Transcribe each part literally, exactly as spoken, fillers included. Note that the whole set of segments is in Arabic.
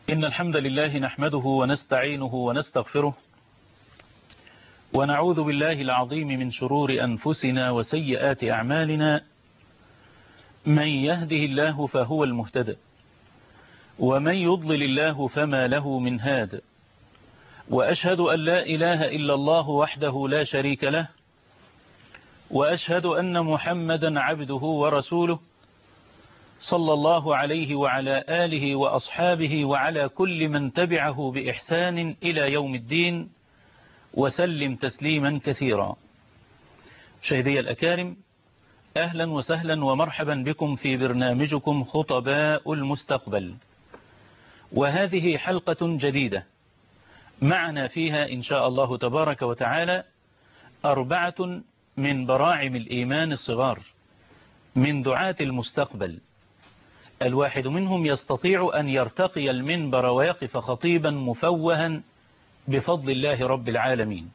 إن الحمد لله نحمده ونستعينه ونستغفره ونعوذ بالله العظيم من شرور أنفسنا وسيئات أعمالنا. من يهده الله فهو المهتدى ومن يضلل الله فما له من هاد، وأشهد أن لا إله إلا الله وحده لا شريك له، وأشهد أن محمدا عبده ورسوله صلى الله عليه وعلى آله وأصحابه وعلى كل من تبعه بإحسان إلى يوم الدين، وسلم تسليما كثيرا. مشاهدي الأكارم، أهلا وسهلا ومرحبا بكم في برنامجكم خطباء المستقبل، وهذه حلقة جديدة معنا فيها إن شاء الله تبارك وتعالى أربعة من براعم الإيمان الصغار من دعاة المستقبل. الواحد منهم يستطيع أن يرتقي المنبر ويقف خطيبا مفوها بفضل الله رب العالمين.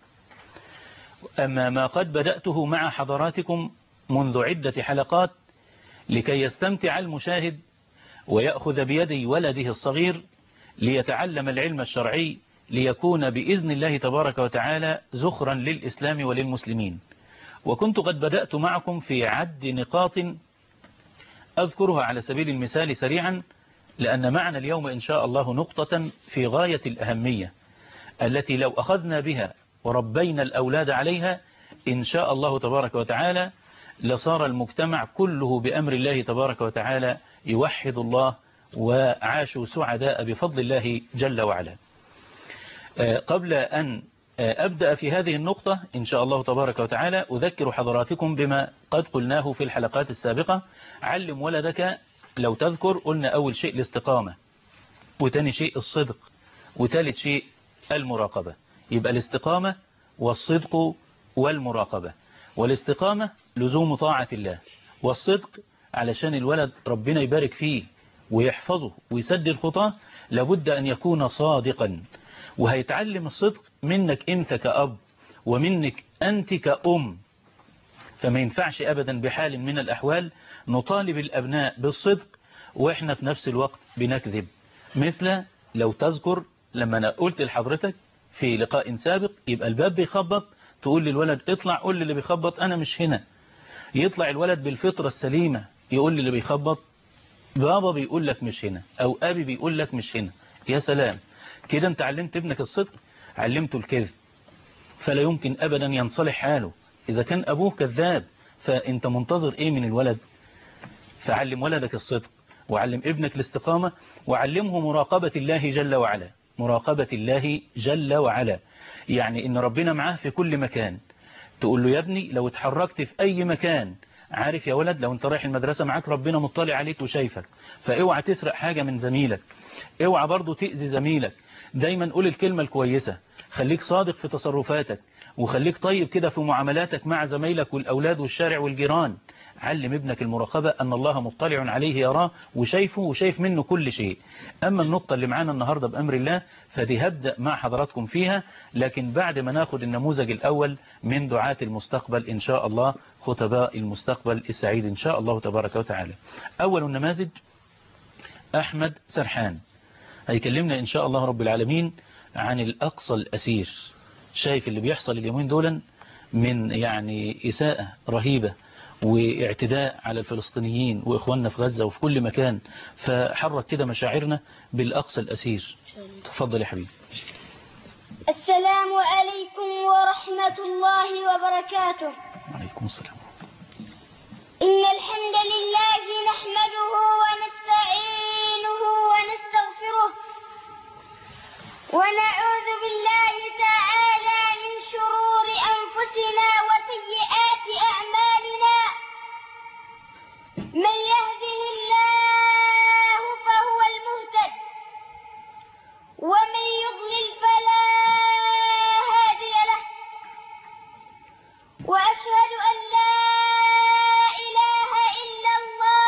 أما ما قد بدأته مع حضراتكم منذ عدة حلقات لكي يستمتع المشاهد ويأخذ بيد ولده الصغير ليتعلم العلم الشرعي ليكون بإذن الله تبارك وتعالى زخرا للإسلام وللمسلمين. وكنت قد بدأت معكم في عد نقاط أذكرها على سبيل المثال سريعا، لأن معنا اليوم إن شاء الله نقطة في غاية الأهمية التي لو أخذنا بها وربينا الأولاد عليها إن شاء الله تبارك وتعالى لصار المجتمع كله بأمر الله تبارك وتعالى يوحد الله وعاشوا سعداء بفضل الله جل وعلا. قبل أن أبدأ في هذه النقطة إن شاء الله تبارك وتعالى أذكر حضراتكم بما قد قلناه في الحلقات السابقة. علم ولدك، لو تذكر قلنا أول شيء الاستقامة، وتاني شيء الصدق، وثالث شيء المراقبة. يبقى الاستقامة والصدق والمراقبة. والاستقامة لزوم طاعة الله، والصدق علشان الولد ربنا يبارك فيه ويحفظه ويسدد خطاه لابد أن يكون صادقا. وهيتعلم الصدق منك أنت كأب ومنك أنت كأم، فما ينفعش أبدا بحال من الأحوال نطالب الأبناء بالصدق وإحنا في نفس الوقت بنكذب. مثل لو تذكر لما أنا قلت لحضرتك في لقاء سابق يبقى الباب بيخبط تقول للولد اطلع، قول للي بيخبط أنا مش هنا. يطلع الولد بالفطرة السليمة يقول للي بيخبط بابا بيقول لك مش هنا، أو أبي بيقول لك مش هنا. يا سلام، كده انت علمت ابنك الصدق، علمته الكذب، فلا يمكن أبدا ينصلح حاله. إذا كان أبوه كذاب فأنت منتظر إيه من الولد؟ فعلم ولدك الصدق، وعلم ابنك الاستقامة، وعلمه مراقبة الله جل وعلا. مراقبة الله جل وعلا يعني إن ربنا معاه في كل مكان. تقول له يا ابني لو اتحركت في أي مكان، عارف يا ولد لو انت رايح المدرسة معاك ربنا مطلع عليك وشايفك، فاوعى تسرق حاجة من زميلك، اوعى برضو تأذي زميلك. دايما قول الكلمة الكويسة، خليك صادق في تصرفاتك، وخليك طيب كده في معاملاتك مع زميلك والأولاد والشارع والجيران. علم ابنك المراقبة، أن الله مطلع عليه يراه وشايفه وشايف منه كل شيء. أما النقطة اللي معانا النهاردة بأمر الله فدي هبدأ مع حضراتكم فيها، لكن بعد ما ناخد النموذج الأول من دعاة المستقبل إن شاء الله، خطباء المستقبل السعيد إن شاء الله تبارك وتعالى. أول النماذج أحمد سرحان، هيكلمنا إن شاء الله رب العالمين عن الأقصى الأسير. شايف اللي بيحصل اليومين دولا من يعني إساءة رهيبة واعتداء على الفلسطينيين وإخواننا في غزة وفي كل مكان، فحرك كده مشاعرنا بالأقصى الأسير. تفضل يا حبيبي. السلام عليكم ورحمة الله وبركاته. وعليكم السلام. إن الحمد لله نحمده ونستعينه ونستغفره ونعوذ بالله تعالى من شرور أنفسنا وسيئات أعمالنا. من يهده الله فهو المهتد، ومن يضلل فلا هادي له. وأشهد أن لا إله إلا الله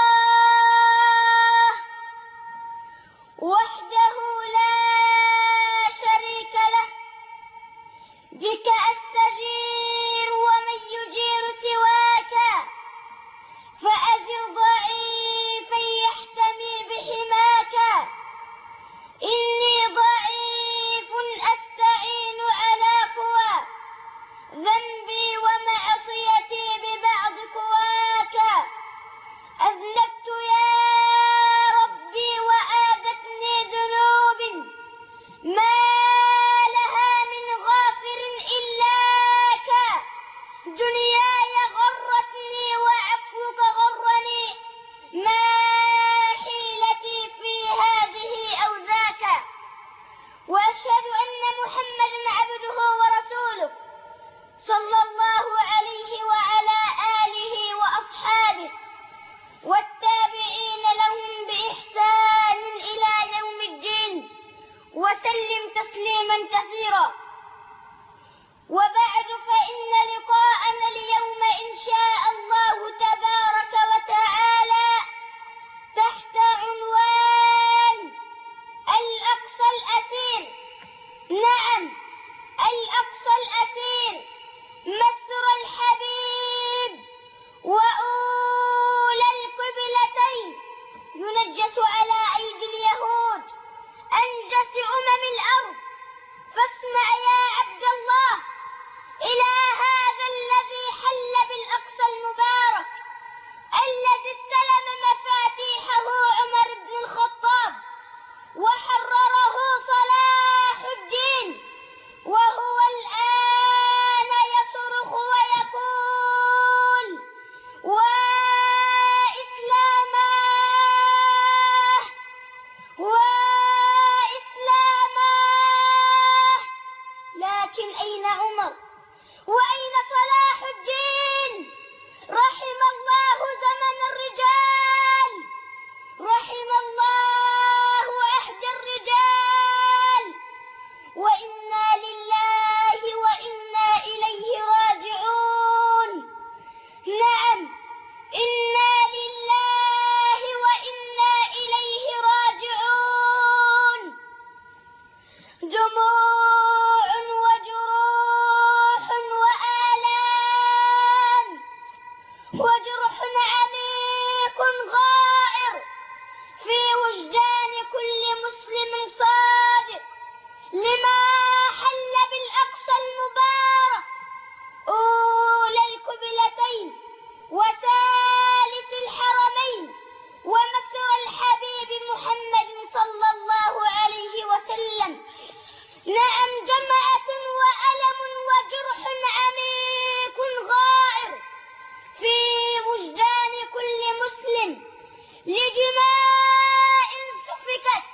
بدماء سفكت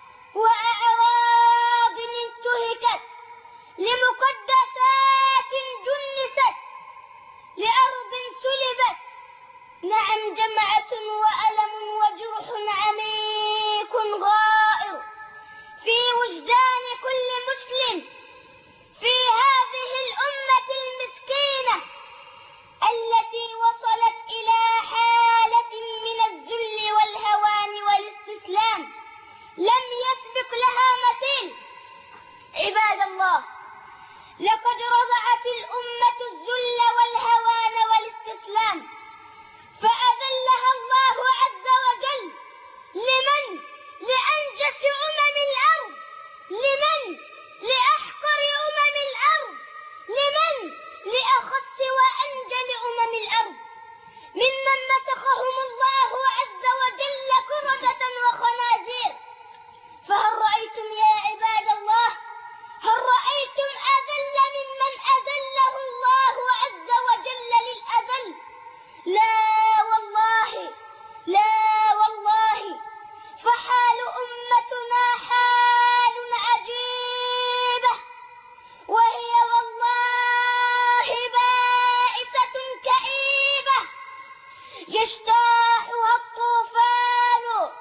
وأعراض انتهكت، لمقدسات جنست، لأرض سلبت. نعم جمعة وألم وجرح عميق غائر في وجدان كل مسلم في هذه الأمة المسكينة التي وصلت إلى حالة من الذل والهوان والاستسلام لم يسبق لها مثيل. عباد الله، لقد رضعت الأمة الذل والهوان والاستسلام فأذلها الله عز وجل. لمن؟ لأنجس أمم الأرض. لمن؟ لأحقر أمم الأرض. لمن؟ لأخص وأنجل أمم الأرض، ممن مسخهم الله عز وجل كردة وخنازير. فهل رأيتم يا عباد الله، هل رأيتم أذل ممن أذله الله عز وجل للأذل؟ لا والله، لا والله، فحال أمتنا حال عجيبة، وهي والله بائسة كئيبة يجتاحها الطوفان،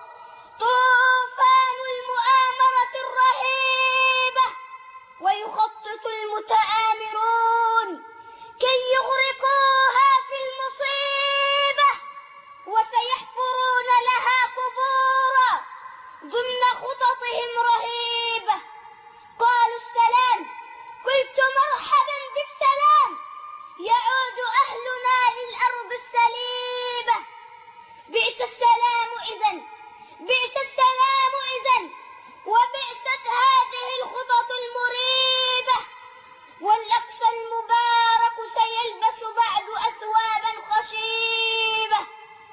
طوفان المؤامرة الرهيبة، ويخطط المتآمرون كي يغرقوها في المصيبة، وسيحفرون لها قبورا ضمن خططهم رهيبة. قالوا السلام، قلت مرحبا بالسلام، يعود أهلنا للأرض السليبة. بئس السلام إذن، بئس السلام إذن، وبئست هذه الخطط المريبة. والأقصى المبارك سيلبس بعد أثوابا خشيبة،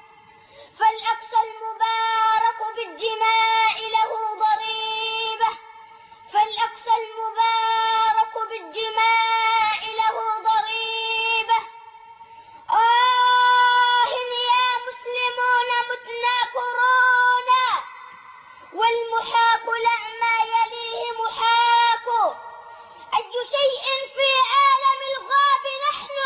فالأقصى المبارك بالجماع له ضريبة، فالأقصى المبارك بالجماع له ضريبة. آه يا مسلمون متنا كورونا، والمحاك لعما يليه محاك. أي شيء في عالم الغاب نحن،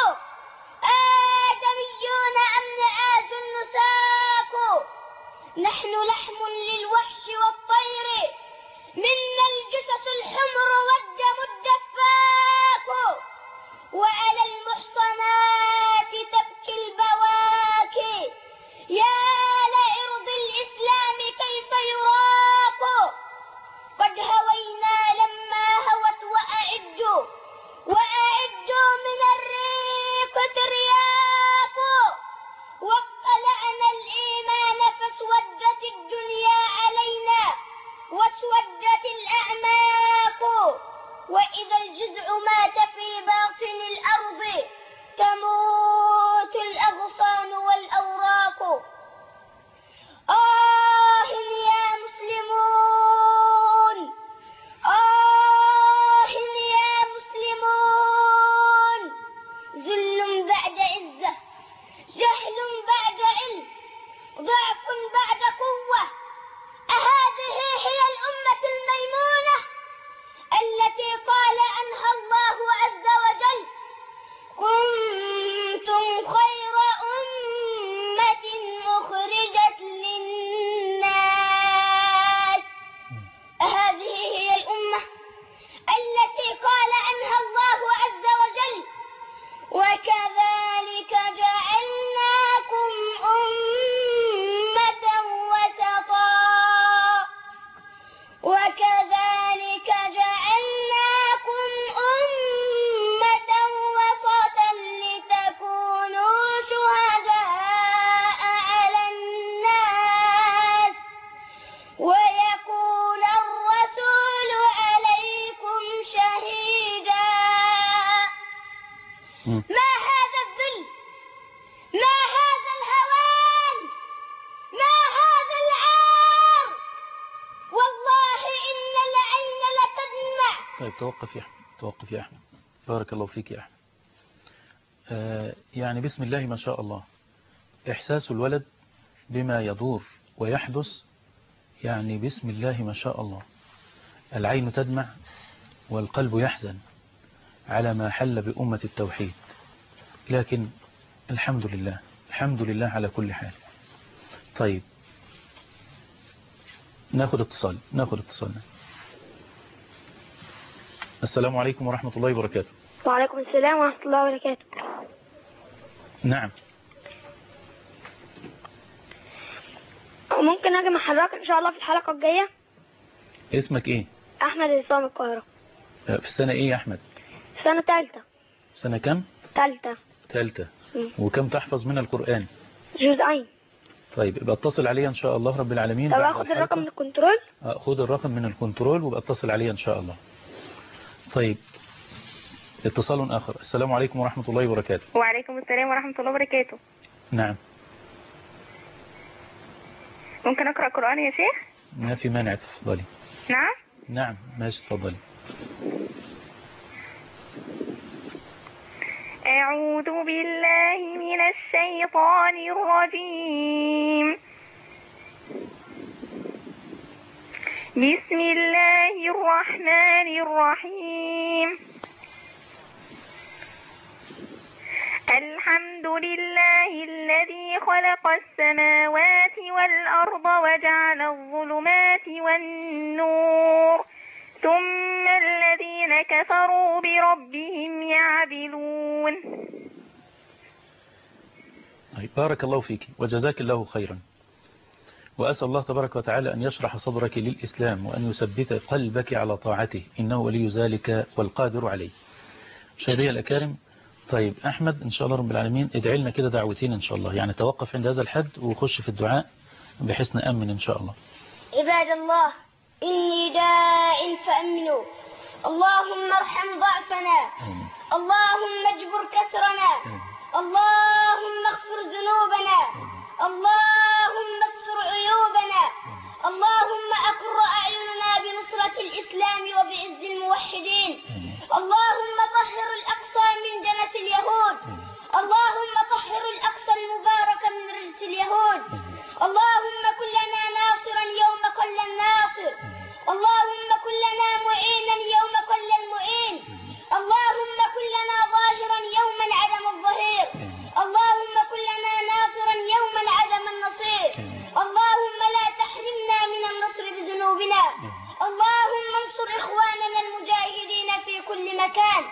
آدميون أم نعاس نساك؟ نحن لحم للوحش والطير، منا الجثث الحمر والدم الدفاك. وعلى المحصنات تبكي البواكي، يا لعرض الإسلام كيف يراق. قد هوينا لما هوت، وأعدوا وأعدوا من الريق ترياق. واقتلعنا الإيمان فاسودت الدنيا علينا، واسودت الأعماق. وإذا الجزع مات في باطن الأرض، تموت الأغصان والأوراق. آه يا مسلمون، آه يا مسلمون، ذل بعد عزة، جهل بعد علم، ضعف بعد قوة. أهذه هي الأمة الميمونة التي قال عنها الله عز وجل: كنتم خير أمة أخرجت للناس. هذه هي الأمة التي قال عنها الله عز وجل: وكذلك جعلناكم أمة وسطا، وكذلك جعلناكم أمة وسطا لتكونوا شهداء على الناس، ويكون الرسول عليكم شهيدا. ما هذا الذل، ما هذا الهوان، ما هذا العار. والله إن العين لتدمع. طيب توقف يا أحمد، توقف يا أحمد، بارك الله فيك يا أحمد. آه يعني بسم الله ما شاء الله، إحساس الولد بما يدور ويحدث يعني بسم الله ما شاء الله، العين تدمع والقلب يحزن على ما حل بأمة التوحيد، لكن الحمد لله الحمد لله على كل حال. طيب ناخد اتصال ناخد اتصالنا. السلام عليكم ورحمة الله وبركاته. وعليكم السلام ورحمة الله وبركاته. نعم. ممكن أجي مع حضرتك إن شاء الله في الحلقة الجاية؟ اسمك ايه؟ أحمد عصام القاهرة. في السنة ايه يا أحمد؟ سنة تالتة. سنة كم؟ تالتة. تالتة. وكم تحفظ من القرآن؟ جزئين. طيب يبقى اتصل عليا ان شاء الله رب العالمين. طب اخد الرقم من الكنترول؟ خد الرقم من الكنترول وابقى اتصل عليا ان شاء الله. طيب اتصال اخر. السلام عليكم ورحمة الله وبركاته. وعليكم السلام ورحمة الله وبركاته. نعم. ممكن اقرأ قرآن يا شيخ؟ ما في مانع، تفضلي. نعم. نعم ماشي تفضلي. أعوذ بالله من الشيطان الرجيم. بسم الله الرحمن الرحيم. الحمد لله الذي خلق السماوات والأرض وجعل الظلمات والنور ثم الذين كفروا بربهم يعدلون. بارك الله فيك وجزاك الله خيرا، وأسأل الله تبارك وتعالى أن يشرح صدرك للإسلام وأن يثبت قلبك على طاعته، إنه ولي ذلك والقادر عليه. مشاهدي الأكارم، طيب أحمد إن شاء الله رب العالمين ادعي لنا كده دعوتين إن شاء الله، يعني توقف عند هذا الحد وخش في الدعاء بحيث نأمن إن شاء الله. عباد الله، إني داء فأمنوا. اللهم ارحم ضعفنا. آمين. اللهم اجبر كسرنا. آمين. اللهم اغفر ذنوبنا. آمين. اللهم استر عيوبنا. اللهم أقر أعيننا بنصرة الإسلام وبعز الموحدين. اللهم طهر الأقصى من جنة اليهود. اللهم طهر الأقصى المبارك من رجس اليهود. اللهم كن لنا ناصرا يوم كل الناصر. اللهم كن لنا معينا يوم كل المعين. اللهم كن لنا ظاهرا يوما عدم الظهير. اللهم كن لنا ناصرا يوما عدم النصير. اللهم لا تحرمنا من النصر بذنوبنا. اللهم انصر إخواننا المجاهدين في كل مكان.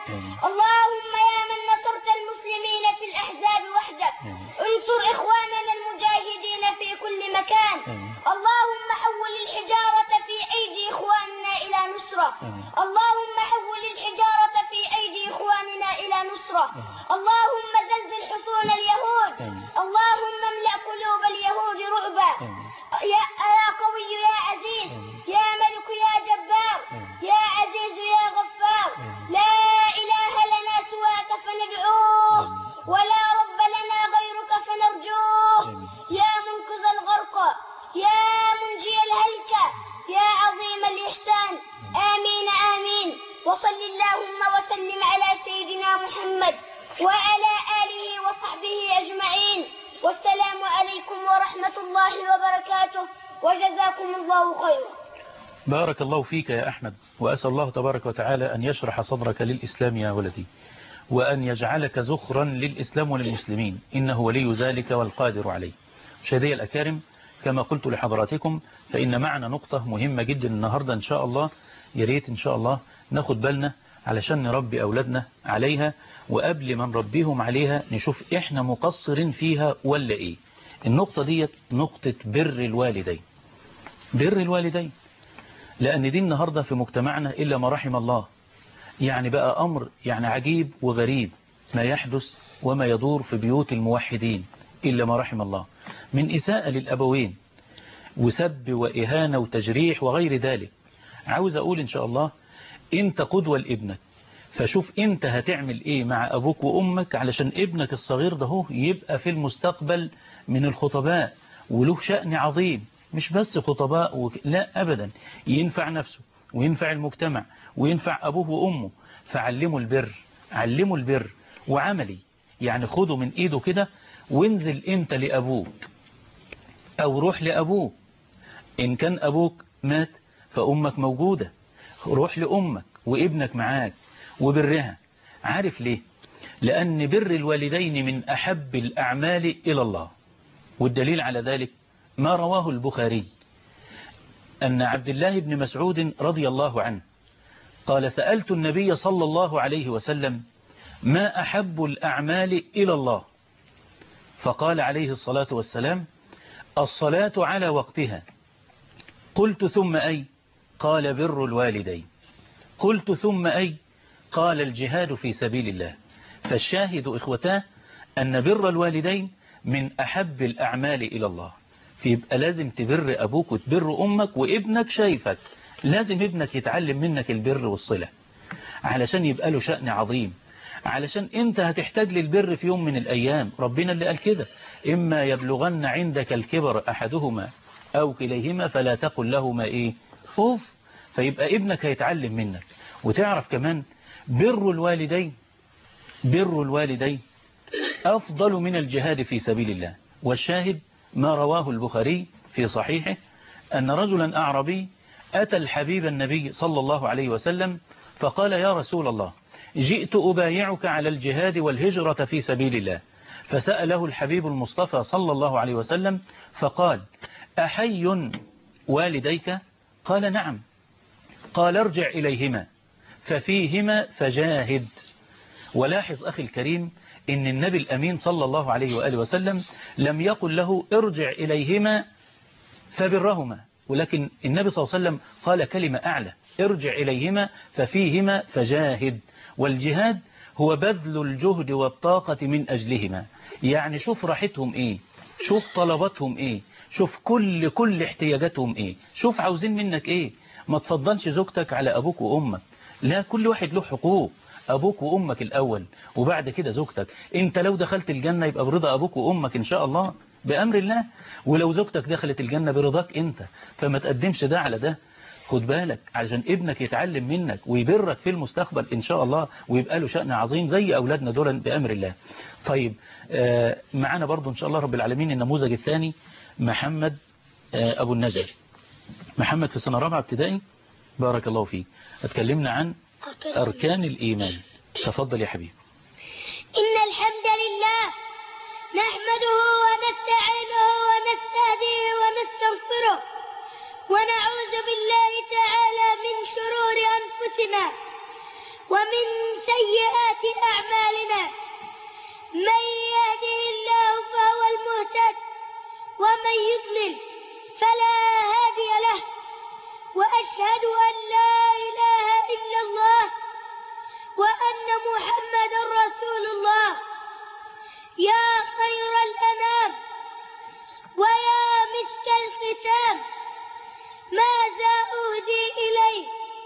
اللهم يا من نصرت المسلمين في الأحزاب وحدك، انصر إخواننا المجاهدين في كل مكان. اللهم حول الحجارة في أيدي إخواننا إلى نصرة. اللهم حول الحجارة في أيدي إخواننا إلى نصرة. اللهم زلزل حصون اليهود. اللهم املأ قلوب اليهود رعبا. يا قوي يا عزيز، يا ملك يا جبار، يا عزيز يا غفار. لا إله لنا سواك فندعوه، ولا رب لنا غيرك فنرجوه. يا منقذ الغرق، يا منجي الهلكة، يا عظيم الإحسان. آمين آمين. وصل اللهم وسلم على سيدنا محمد وعلى آله وصحبه أجمعين. والسلام عليكم ورحمة الله وبركاته، وجزاكم الله خيرا. بارك الله فيك يا أحمد، وأسأل الله تبارك وتعالى أن يشرح صدرك للإسلام يا ولدي، وأن يجعلك زخرا للإسلام وللمسلمين، إنه ولي ذلك والقادر عليه. مشاهدي الأكارم، كما قلت لحضراتكم فإن معنا نقطة مهمة جدا النهاردة إن شاء الله، يريت إن شاء الله ناخد بالنا علشان نربي أولادنا عليها، وقبل ما نربيهم عليها نشوف إحنا مقصرين فيها ولا إيه. النقطة دي نقطة بر الوالدين. بر الوالدين، لأن دي النهاردة في مجتمعنا إلا ما رحم الله، يعني بقى أمر يعني عجيب وغريب ما يحدث وما يدور في بيوت الموحدين إلا ما رحم الله، من إساءة للأبوين وسب وإهانة وتجريح وغير ذلك. عاوز أقول إن شاء الله أنت قدوة لابنك، فشوف أنت هتعمل إيه مع أبوك وأمك علشان ابنك الصغير ده هو يبقى في المستقبل من الخطباء وله شأن عظيم، مش بس خطباء وك... لا أبدا، ينفع نفسه وينفع المجتمع وينفع أبوه وأمه. فعلموا البر، علموا البر وعملي، يعني خده من إيده كده وانزل أنت لأبوك أو روح لأبوك، إن كان أبوك مات فأمك موجودة، روح لأمك وابنك معاك وبرها. عارف ليه؟ لأن بر الوالدين من أحب الأعمال إلى الله. والدليل على ذلك ما رواه البخاري أن عبد الله بن مسعود رضي الله عنه قال: سألت النبي صلى الله عليه وسلم ما أحب الأعمال إلى الله؟ فقال عليه الصلاة والسلام: الصلاة على وقتها. قلت: ثم أي؟ قال: بر الوالدين. قلت: ثم أي؟ قال: الجهاد في سبيل الله. فالشاهد إخوتاه أن بر الوالدين من أحب الأعمال إلى الله. فيبقى لازم تبر أبوك وتبر أمك، وابنك شايفك لازم ابنك يتعلم منك البر والصلة علشان يبقى له شأن عظيم، علشان انت هتحتاج للبر في يوم من الأيام. ربنا اللي قال كده: إما يبلغن عندك الكبر أحدهما أو كليهما فلا تقل لهما إيه أوف. فيبقى ابنك هيتعلم منك. وتعرف كمان بر الوالدين بر الوالدين أفضل من الجهاد في سبيل الله. والشاهد ما رواه البخاري في صحيحه أن رجلا أعربي أتى الحبيب النبي صلى الله عليه وسلم فقال: يا رسول الله، جئت أبايعك على الجهاد والهجرة في سبيل الله. فسأله الحبيب المصطفى صلى الله عليه وسلم فقال: أحي والديك؟ قال: نعم. قال: ارجع إليهما ففيهما فجاهد. ولاحظ أخي الكريم إن النبي الأمين صلى الله عليه وآله وسلم لم يقل له ارجع إليهما فبرهما، ولكن النبي صلى الله عليه وسلم قال كلمة أعلى: ارجع إليهما ففيهما فجاهد. والجهاد هو بذل الجهد والطاقة من أجلهما. يعني شوف راحتهم إيه، شوف طلباتهم إيه، شوف كل كل احتياجاتهم إيه، شوف عاوزين منك إيه. ما تفضلش زوجتك على أبوك وأمك، لا، كل واحد له حقوق. أبوك وأمك الأول وبعد كده زوجتك. أنت لو دخلت الجنة يبقى برضا أبوك وأمك إن شاء الله بأمر الله، ولو زوجتك دخلت الجنة برضاك أنت. فما تقدمش ده على ده، خد بالك عشان ابنك يتعلم منك ويبرك في المستقبل إن شاء الله ويبقى له شأن عظيم زي أولادنا دول بأمر الله. طيب آه معنا برضو إن شاء الله رب العالمين النموذج الثاني محمد آه أبو النجا. محمد في سنة رابعة ابتدائي، بارك الله فيك. اتكلمنا عن أركان الإيمان. تفضل يا حبيبي. إن الحمد لله نحمده ونستعينه ونستهديه ونستغفره ونعوذ بالله تعالى من شرور أنفسنا ومن سيئات أعمالنا. من يهده الله فهو المهتد ومن يضلل فلا هادي له. وأشهد أن لا إله إلا الله وأن محمد رسول الله. يا خير الأنام ويا مسك الختام ماذا أهدي إليه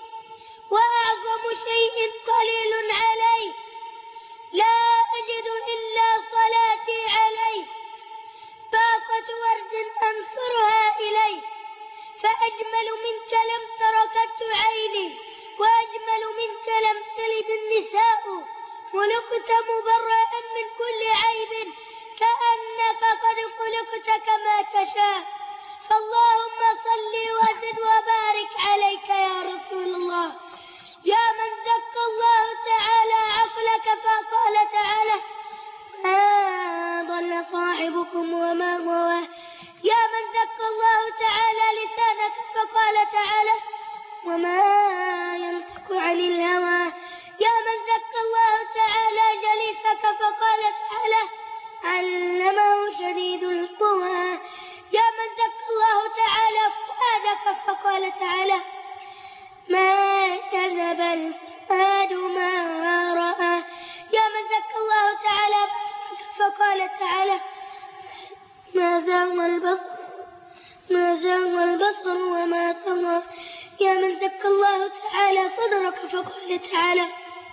وأعظم شيء قليل عليه. لا أجد إلا صلاتي عليه طاقة ورد أنصرها إليه. فأجمل منك لم تركت عيني وأجمل منك لم تلد النساء. خلقت مبرأ من كل عيب كأنك قد خلقت كما تشاء. فاللهم صل وزد وبارك عليك يا رسول الله. يا من زكى الله تعالى عقلك فقال تعالى: ما ضل صاحبكم وما غوى. يا من زكى الله تعالى لسانك فقال تعالى: وما ينطق عن الهوى. يا من زكى الله تعالى جليسك فقال تعالى: علمه شديد القوى. يا من زكى الله تعالى فؤادك فقال تعالى: ما كذب الفؤاد ما رأى. يا من زكى الله تعالى فقال تعالى: ما زاغ البصر ما زاغ البصر وما طغى. يا من زكى الله تعالى صدرك فقال تعالى: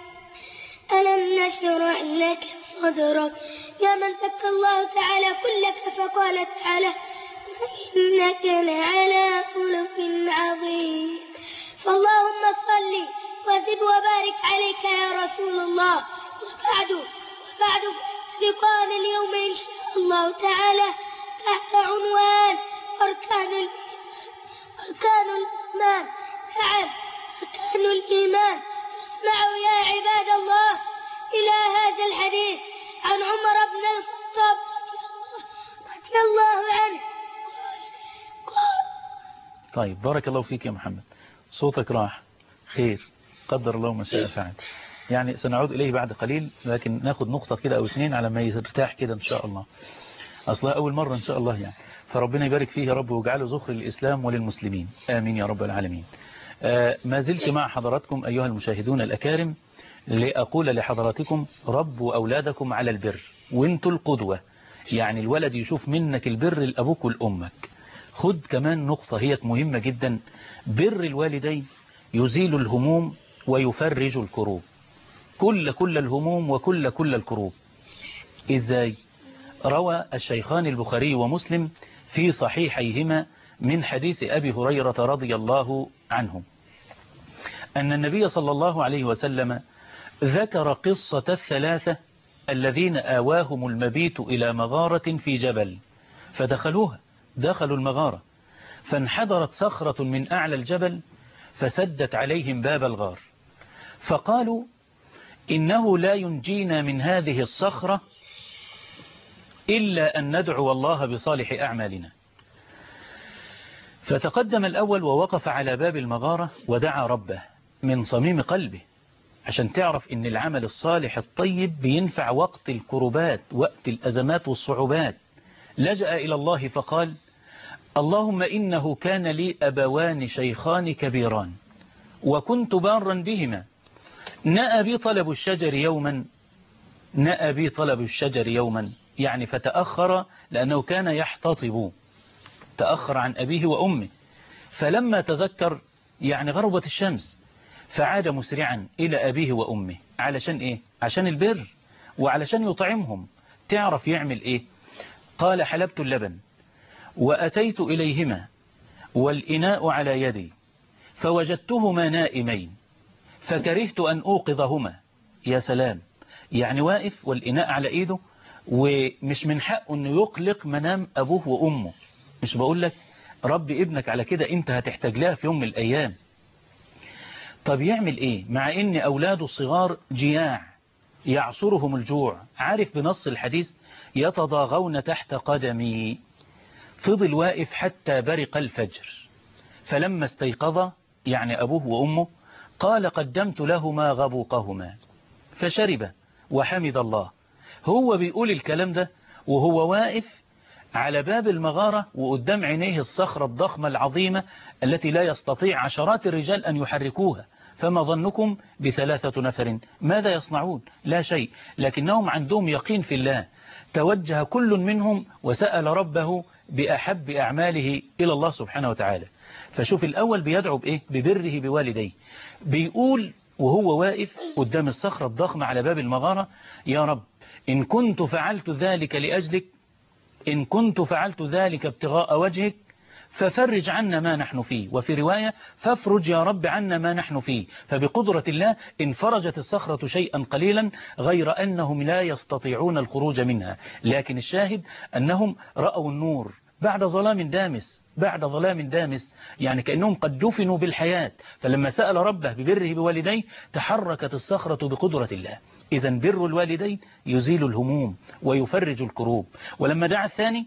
ألم نشرح لك صدرك. يا من زكى الله تعالى كلك فقال تعالى: إنك لعلى خلق عظيم. فاللهم صل وزد وبارك عليك يا رسول الله. وبعد وبعد لقاءنا اليوم إن شاء الله تعالى تحت عنوان أركان ال... أركان الإيمان. نعم أركان الإيمان. اسمعوا يا عباد الله إلى هذا الحديث عن عمر بن الخطاب رضي الله عنه. طيب بارك الله فيك يا محمد، صوتك راح. خير، قدر الله ما شاء فعل. يعني سنعود إليه بعد قليل، لكن ناخد نقطة كده أو اثنين على ما يرتاح كده إن شاء الله. أصلا أول مرة إن شاء الله يعني، فربنا يبارك فيه يا رب ويجعله ذخر للإسلام وللمسلمين، آمين يا رب العالمين. آه ما زلت مع حضراتكم أيها المشاهدون الأكارم لأقول لحضراتكم ربوا أولادكم على البر، وانتوا القدوة. يعني الولد يشوف منك البر لأبوك والأمك. خد كمان نقطة هي مهمة جدا، بر الوالدين يزيل الهموم ويفرج الكروب. كل كل الهموم وكل كل الكروب. إزاي؟ روى الشيخان البخاري ومسلم في صحيحيهما من حديث أبي هريرة رضي الله عنه أن النبي صلى الله عليه وسلم ذكر قصة الثلاثة الذين آواهم المبيت إلى مغارة في جبل فدخلوها، دخلوا المغارة فانحدرت صخرة من أعلى الجبل فسدت عليهم باب الغار، فقالوا إنه لا ينجينا من هذه الصخرة إلا أن ندعو الله بصالح أعمالنا. فتقدم الأول ووقف على باب المغارة ودعا ربه من صميم قلبه، عشان تعرف إن العمل الصالح الطيب بينفع وقت الكربات، وقت الأزمات والصعوبات. لجأ إلى الله فقال اللهم إنه كان لي أبوان شيخان كبيران وكنت بارا بهما، نأى بي طلب الشجر يوما نأى بي طلب الشجر يوما يعني فتأخر لأنه كان يحتطب، تأخر عن أبيه وأمه، فلما تذكر يعني غربت الشمس فعاد مسرعا إلى أبيه وأمه. علشان إيه؟ عشان البر وعلشان يطعمهم. تعرف يعمل إيه؟ قال حلبت اللبن وأتيت إليهما والإناء على يدي فوجدتهما نائمين فكرهت أن أوقظهما. يا سلام، يعني واقف والإناء على إيده ومش من حقه أنه يقلق منام أبوه وأمه. مش بقول لك ربي ابنك على كده، أنت هتحتاج لها في يوم من الأيام. طب يعمل إيه مع أن أولاده الصغار جياع يعصرهم الجوع؟ عارف بنص الحديث يتضاغون تحت قدمي. فضل واقف حتى برق الفجر، فلما استيقظ يعني أبوه وأمه قال قدمت لهما غبوقهما فشرب وحمد الله. هو بيقول الكلام ده وهو واقف على باب المغارة وقدام عينيه الصخرة الضخمة العظيمة التي لا يستطيع عشرات الرجال أن يحركوها. فما ظنكم بثلاثة نفر ماذا يصنعون؟ لا شيء، لكنهم عندهم يقين في الله. توجه كل منهم وسأل ربه بأحب أعماله إلى الله سبحانه وتعالى. فشوف الأول بيدعو بإيه؟ ببره بوالديه. بيقول وهو واقف قدام الصخرة الضخمة على باب المغارة يا رب إن كنت فعلت ذلك لأجلك، إن كنت فعلت ذلك ابتغاء وجهك ففرج عنا ما نحن فيه، وفي رواية فافرج يا رب عنا ما نحن فيه. فبقدرة الله انفرجت الصخرة شيئا قليلا غير أنهم لا يستطيعون الخروج منها. لكن الشاهد أنهم رأوا النور بعد ظلام دامس، بعد ظلام دامس يعني كأنهم قد دفنوا بالحياة. فلما سأل ربه ببره بوالديه تحركت الصخرة بقدرة الله. إذن بر الوالدين يزيل الهموم ويفرج الكروب. ولما دعا الثاني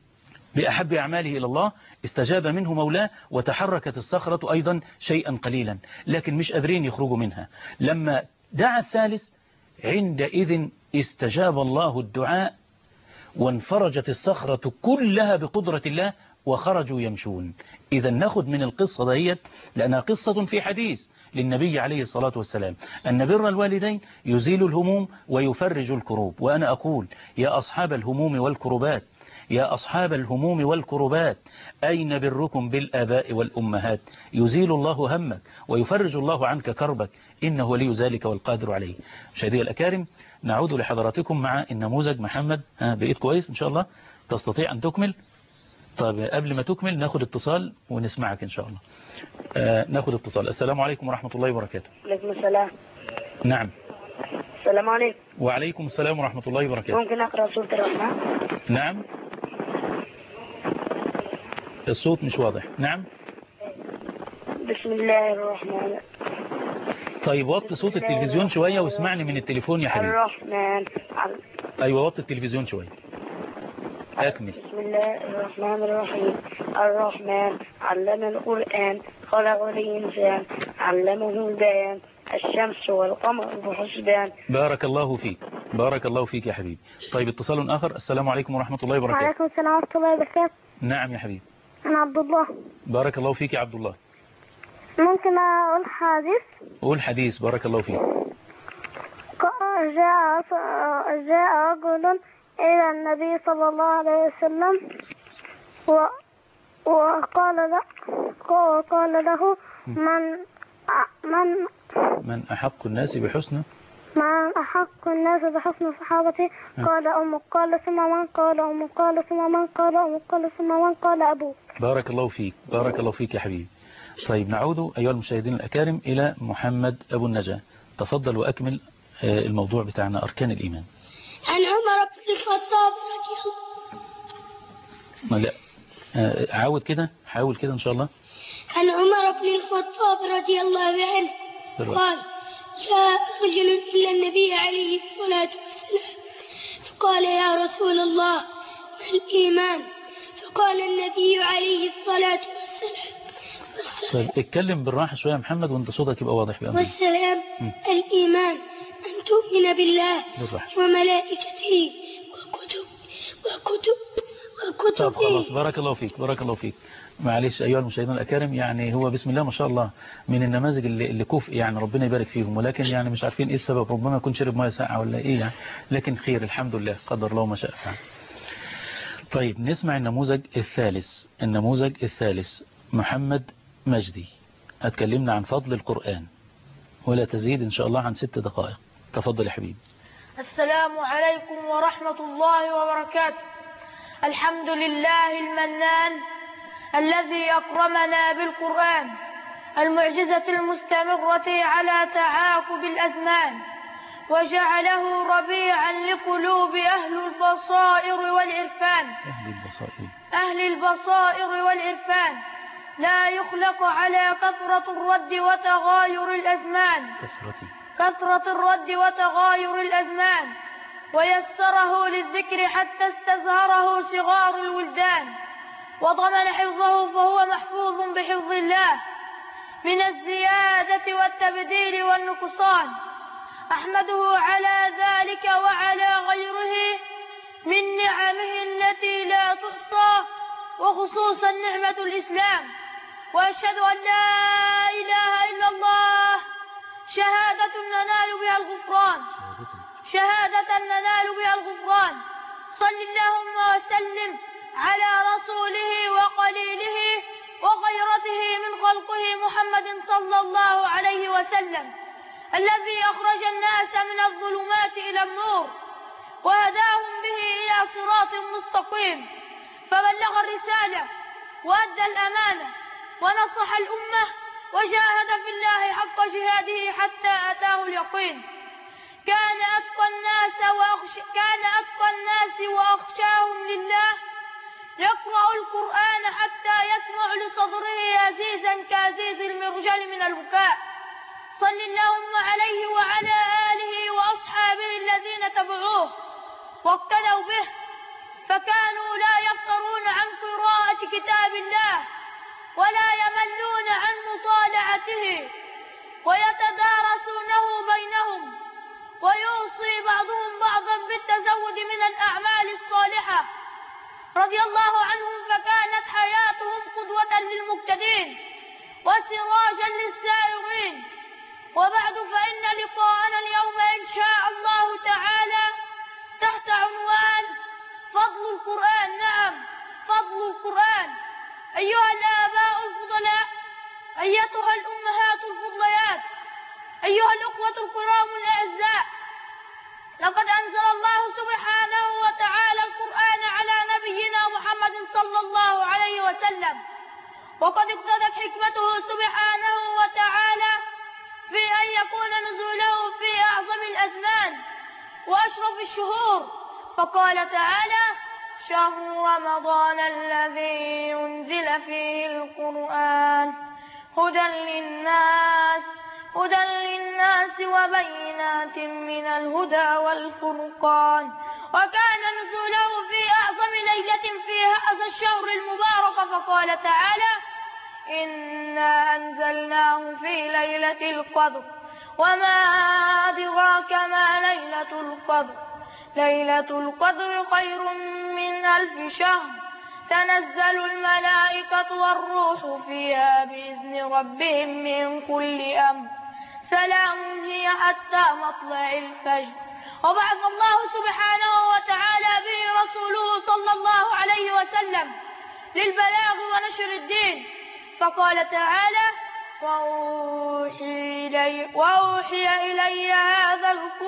بأحب أعماله إلى الله استجاب منه مولاه وتحركت الصخرة أيضا شيئا قليلا، لكن مش قادرين يخرجوا منها. لما دعا الثالث عندئذ استجاب الله الدعاء وانفرجت الصخرة كلها بقدرة الله وخرجوا يمشون. إذا ناخد من القصة ديت لأنها قصة في حديث للنبي عليه الصلاة والسلام أن بر الوالدين يزيل الهموم ويفرج الكروب. وأنا أقول يا أصحاب الهموم والكروبات، يا أصحاب الهموم والكربات أين بركم بالآباء والأمهات؟ يزيل الله همك ويفرج الله عنك كربك إنه ولي ذلك والقادر عليه. مشاهدي الأكارم، نعود لحضراتكم مع النموذج. محمد ها بقيت كويس إن شاء الله؟ تستطيع أن تكمل؟ طيب قبل ما تكمل ناخد اتصال ونسمعك إن شاء الله. آه ناخد اتصال. السلام عليكم ورحمة الله وبركاته. عليكم السلام. نعم. السلام عليكم. وعليكم السلام ورحمة الله وبركاته. ممكن أقرأ سورة الرحمن؟ نعم. الصوت مش واضح. نعم. بسم الله الرحمن. طيب وطي صوت التلفزيون شوية واسمعني من التليفون يا حبيبي. الرحمن. أيوة وطي التلفزيون شوية. أكمل. بسم الله الرحمن الرحيم. الرحمن علم القرآن خلق الإنسان علمه البيان الشمس والقمر بحسبان. بارك الله فيك بارك الله فيك يا حبيبي. طيب اتصال آخر. السلام عليكم ورحمة الله وبركاته. وعليكم السلام ورحمة الله وبركاته. نعم يا حبيبي. أنا عبد الله. بارك الله فيك يا عبد الله. ممكن أقول حديث؟ قول حديث. بارك الله فيك. جاء جاء رجل إلى النبي صلى الله عليه وسلم و وقال له وقال له من من من أحق الناس بحسنه من أحق الناس بحسن صحابتي؟ قال أمك. قال ثم من؟ قال أمك. قال ثم من؟ قال أمك. قال ثم من؟ قال أبوك. بارك الله فيك بارك الله فيك يا حبيبي. طيب نعود أيها المشاهدين الأكارم إلى محمد أبو النجاة. تفضل وأكمل الموضوع بتاعنا أركان الإيمان. عن عمر بن الخطاب رضي الله لا عاود كده حاول كده إن شاء الله. عن عمر بن الخطاب رضي الله عنه قال جاء رجل إلى النبي عليه الصلاة والسلام فقال يا رسول الله ما الإيمان؟ فقال النبي عليه الصلاة والسلام طيب اتكلم بالراحة شوية يا محمد وانت صوتك يبقى واضح بأمر. والسلام م. الإيمان أن تؤمن بالله بالراحة. وملائكته وكتب وكتب وكتب. طب خلاص بارك الله فيك بارك الله فيك. معلش أيها المشاهدين الأكارم يعني هو بسم الله ما شاء الله من النماذج اللي, اللي كفء يعني ربنا يبارك فيهم ولكن يعني مش عارفين إيه السبب. ربما يكون شرب مياه ساقعة ولا إيه يعني لكن خير الحمد لله قدر الله ما شاء فعل. طيب نسمع النموذج الثالث. النموذج الثالث محمد مجدي. اتكلمنا عن فضل القرآن ولا تزيد إن شاء الله عن ست دقائق. تفضل يا حبيبي. السلام عليكم ورحمة الله وبركاته. الحمد لله المنان الذي أكرمنا بالقرآن المعجزة المستمرة على تعاقب الأزمان وجعله ربيعا لقلوب أهل البصائر والعرفان أهل البصائر أهل البصائر والعرفان لا يخلق على كثرة الرد وتغاير الأزمان كثرة كثرة الرد وتغاير الأزمان ويسره للذكر حتى استزهره صغار الولدان وضمن حفظه فهو محفوظ بحفظ الله من الزيادة والتبديل والنقصان. أحمده على ذلك وعلى غيره من نعمه التي لا تحصى وخصوصا نعمة الإسلام. وأشهد أن لا إله إلا الله شهادة ننال بها الغفران شهادة ننال بها الغفران. صل اللهم وسلم على رسوله وقليله وغيرته من خلقه محمد صلى الله عليه وسلم الذي أخرج الناس من الظلمات إلى النور وهداهم به إلى صراط مستقيم فبلغ الرسالة وأدى الأمانة ونصح الأمة وجاهد في الله حق جهاده حتى أتاه اليقين. كان أتقى الناس وأخش... كان أتقى الناس وأخشاهم لله يقرأ القرآن حتى يسمع لصدره عزيزا كعزيز المرجل من البكاء. صل اللهم عليه وعلى آله وأصحابه الذين تبعوه واقتدوا به فكانوا لا يفترون عن قراءة كتاب الله ولا يملون عن مطالعته ويتدارسونه بينهم ويوصي بعضهم بعضا بالتزود من الأعمال الصالحة رضي الله عنهم فكانت حياتهم قدوة للمقتدين وسراجا للسائرين. وبعد فإن لقاءنا اليوم إن شاء الله تعالى تحت عنوان فضل القرآن. نعم فضل القرآن. أيها الآباء الفضلاء أيتها الأمهات الفضليات أيها الأخوة الكرام الأعزاء لقد أنزل الله سبحانه وتعالى القرآن على نبينا محمد صلى الله عليه وسلم وقد اقتضت حكمته سبحانه وتعالى في أن يكون نزوله في أعظم الأزمان وأشرف الشهور فقال تعالى شهر رمضان الذي ينزل فيه القرآن هدى للناس هدى للناس وبينات من الهدى والفرقان وكان نزوله في أعظم ليلة في هذا الشهر المبارك فقال تعالى إنا أنزلناه في ليلة القدر وما أدراك ما ليلة القدر ليلة القدر خير من ألف شهر تنزل الملائكة والروح فيها بإذن ربهم من كل أمر سلام هي حتى مطلع الفجر وبعث الله سبحانه وتعالى به رسوله صلى الله عليه وسلم للبلاغ ونشر الدين فقال تعالى وأوحي إلي, وأوحي إلي هذا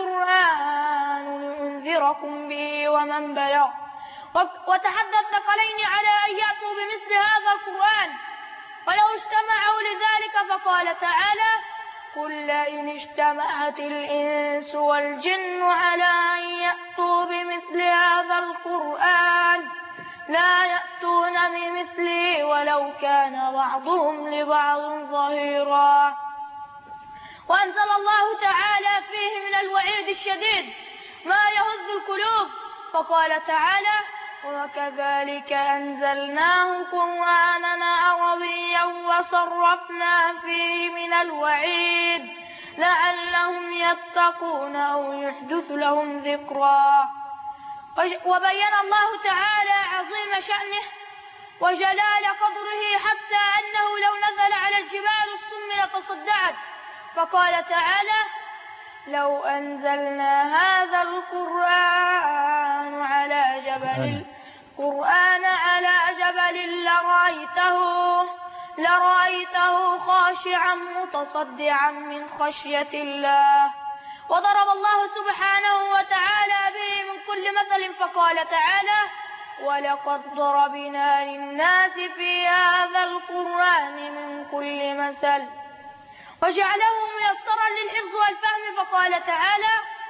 القرآن لأنذركم به ومن بلغ وتحدى الثقلين على أن يأتوا بمثل هذا القرآن ولو اجتمعوا لذلك فقال تعالى قل إن اجتمعت الإنس والجن على أن يأتوا بمثل هذا القرآن لا يأتون بمثله ولو كان بعضهم لبعض ظهيرا وأنزل الله تعالى فيه من الوعيد الشديد ما يهز القلوب فقال تعالى وكذلك أنزلناه قرآنا عربيا وصرفنا فيه من الوعيد لعلهم يتقون أو يحدث لهم ذكرا وبين الله تعالى عظيم شأنه وجلال قدره حتى أنه لو نزل على الجبال الصم لتصدعت فقال تعالى لو أنزلنا هذا القرآن على جبل القرآن على جبل لرأيته لرأيته خاشعا متصدعا من خشية الله وضرب الله سبحانه وتعالى به من كل مثل فقال تعالى ولقد ضربنا للناس في هذا القرآن من كل مثل وجعله ميسرا للحفظ والفهم فقال تعالى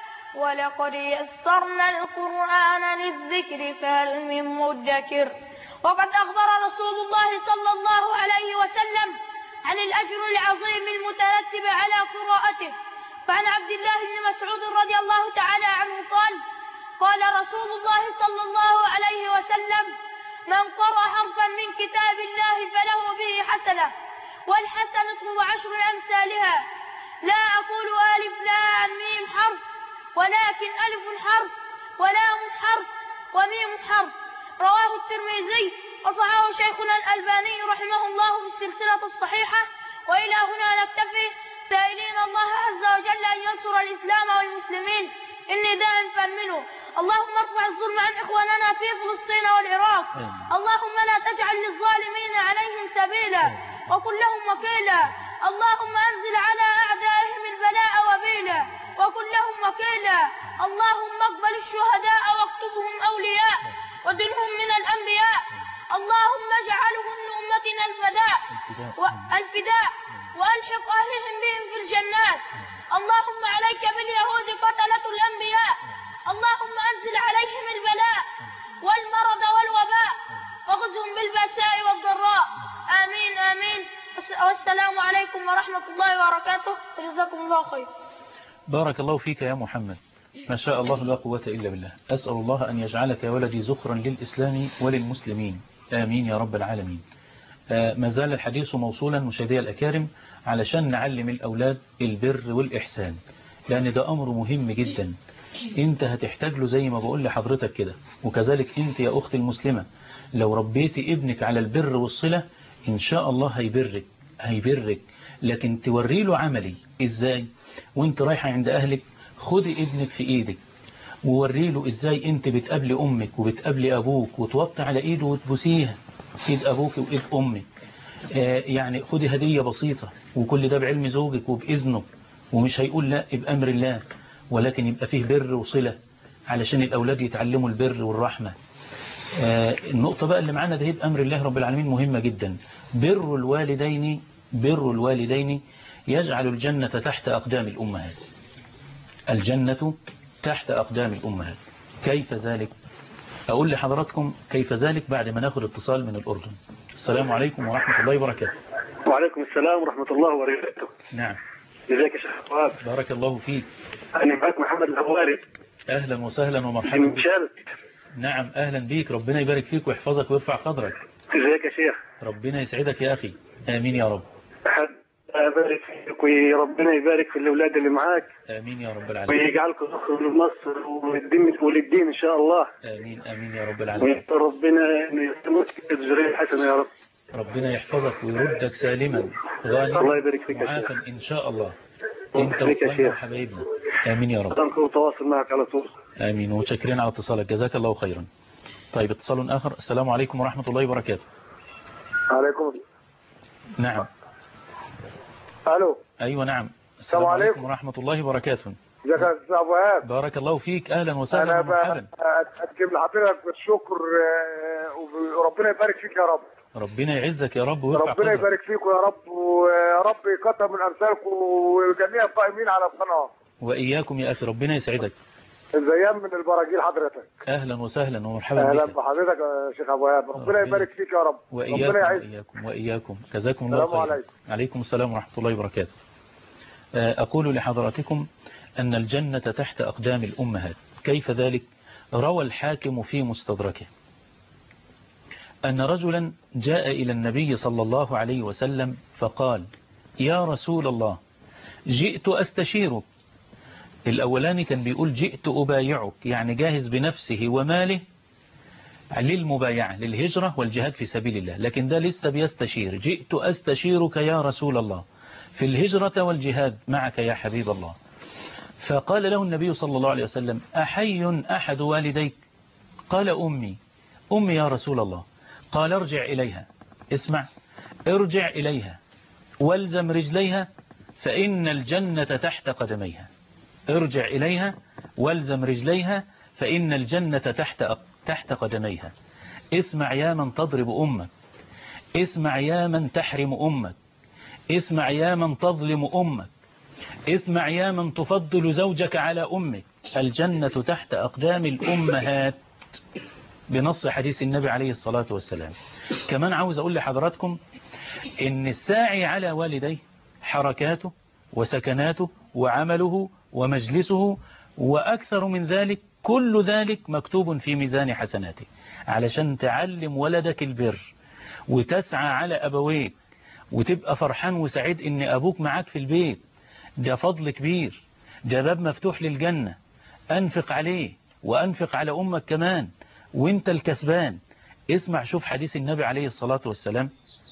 ولقد يسرنا القرآن للذكر فهل من مدكر وقد أخبر رسول الله صلى الله عليه وسلم عن الأجر العظيم المترتب على قراءته فعن عبد الله بن مسعود رضي الله تعالى عنه قال قال رسول الله صلى الله عليه وسلم من قرأ حرفا من كتاب الله فله به حسنة والحسنة وعشر أمثالها لا أقول ألف لام ميم حرف ولكن ألف حرف ولام حرف وميم حرف رواه الترمذي وصححه شيخنا الألباني رحمه الله في السلسلة الصحيحة وإلى هنا نكتفي سائلين الله عز وجل أن ينصر الإسلام والمسلمين النداء فامنوا اللهم ارفع الظلم عن إخواننا في فلسطين والعراق اللهم لا تجعل للظالمين عليهم سبيلا وكن لهم وكيلا اللهم أنزل على أعدائهم البلاء وبيلا وكن لهم وكيلا اللهم اقبل الشهداء واكتبهم أولياء ودنهم من الأنبياء اللهم اجعلهم لأمتنا الفداء والفداء وألحق أهلهم بهم في الجنات اللهم عليك باليهود قتلة الأنبياء اللهم أنزل عليهم البلاء والمرض والوباء وخذهم بالبأساء والضراء آمين آمين والسلام عليكم ورحمة الله وبركاته وجزاكم الله خير. بارك الله فيك يا محمد ما شاء الله لا قوة إلا بالله. أسأل الله أن يجعلك يا ولدي زخرا للإسلام وللمسلمين آمين يا رب العالمين. ما زال الحديث موصولا مشاهدي الأكارم علشان نعلم الأولاد البر والإحسان لأن ده أمر مهم جدا انت هتحتاج له زي ما بقول لحضرتك كده وكذلك انت يا أختي المسلمة لو ربيتي ابنك على البر والصلة إن شاء الله هيبرك هيبرك لكن توري له عملي إزاي وانت رايحة عند أهلك خدي ابنك في إيدك ووري له إزاي انت بتقابلي أمك وبتقابلي أبوك وتوطي على إيده وتبوسيها إيد أبوك وإيد أمك آه يعني خدي هدية بسيطة وكل ده بعلم زوجك وبإذنه ومش هيقول لا بأمر الله ولكن يبقى فيه بر وصلة علشان الأولاد يتعلموا البر والرحمة. آه النقطة بقى اللي معانا ده بأمر الله رب العالمين مهمة جدا. بر الوالدين بر الوالدين يجعل الجنة تحت أقدام الأمهات. الجنة تحت أقدام الأمهات. كيف ذلك؟ أقول لحضراتكم كيف ذلك بعد ما ناخد اتصال من الأردن. السلام عليكم ورحمة الله وبركاته. وعليكم السلام ورحمة الله وبركاته. نعم. ازيك يا شيخ فؤاد؟ بارك الله فيك. أنا معك محمد الهواري. أهلا وسهلا ومرحبا بك. نعم أهلا بيك، ربنا يبارك فيك ويحفظك ويرفع قدرك. ازيك يا شيخ؟ ربنا يسعدك يا أخي، آمين يا رب. أبارك فيك وربنا يبارك في الأولاد اللي معاك. آمين يا رب العالمين. ويجعلكم ذخر لمصر وللدين وللدين إن شاء الله. آمين آمين يا رب العالمين. وربنا يستمرك الذرية الحسنة يا رب. ربنا يحفظك ويردك سالما غانما الله يبارك فيك معافا إن شاء الله. انت وإخواننا وحبايبنا. آمين يا رب. أنكم تواصل معك على طول. آمين ومتشكرين على اتصالك، جزاك الله خيرا. طيب اتصال آخر. السلام عليكم ورحمة الله وبركاته. عليكم. نعم. الو. ايوه نعم. السلام عليكم ورحمة الله وبركاته. ازيك يا استاذ ابو ايهاب؟ بارك الله فيك، اهلا وسهلا ومرحبا. انا اتقدم لحضرتك بالشكر وربنا يبارك فيك يا رب. ربنا يعزك يا رب ويرفع ربنا قدرك. يبارك فيكم يا رب، ويا رب يكتر من امثالكم وجميع القائمين على القناه. واياكم يا اخي، ربنا يسعدك. زيان من البراجيل حضرتك. اهلا وسهلا ومرحبا بك. اهلا بحضرتك يا شيخ ابو ايهاب، ربنا يبارك فيك يا رب. واياكم ربنا يعزك. واياكم واياكم، جزاكم الله السلام خيرا. عليكم. عليكم السلام ورحمة الله وبركاته. أقول لحضراتكم أن الجنة تحت أقدام الأمهات. كيف ذلك؟ روى الحاكم في مستدركه أن رجلا جاء إلى النبي صلى الله عليه وسلم فقال: يا رسول الله، جئت أستشيرك. الأولاني كان بيقول جئت أبايعك، يعني جاهز بنفسه وماله للمبايعة للهجرة والجهاد في سبيل الله، لكن ده لسه بيستشير. جئت أستشيرك يا رسول الله في الهجرة والجهاد معك يا حبيب الله. فقال له النبي صلى الله عليه وسلم: أحي أحد والديك؟ قال: أمي. أمي يا رسول الله. قال: ارجع إليها. اسمع، ارجع إليها والزم رجليها فإن الجنة تحت قدميها. ارجع إليها والزم رجليها فإن الجنة تحت تحت قدميها. اسمع يا من تضرب أمك، اسمع يا من تحرم أمك، اسمع يا من تظلم أمك، اسمع يا من تفضل زوجك على أمك. الجنة تحت أقدام الأمهات بنص حديث النبي عليه الصلاة والسلام. كمان عاوز أقول لحضراتكم إن الساعي على والديه حركاته وسكناته وعمله ومجلسه وأكثر من ذلك، كل ذلك مكتوب في ميزان حسناته. علشان تعلم ولدك البر وتسعى على أبويك وتبقى فرحان وسعيد إن أبوك معاك في البيت، ده فضل كبير، ده باب مفتوح للجنة. أنفق عليه وأنفق على أمك كمان وانت الكسبان. اسمع، شوف حديث النبي عليه الصلاة والسلام،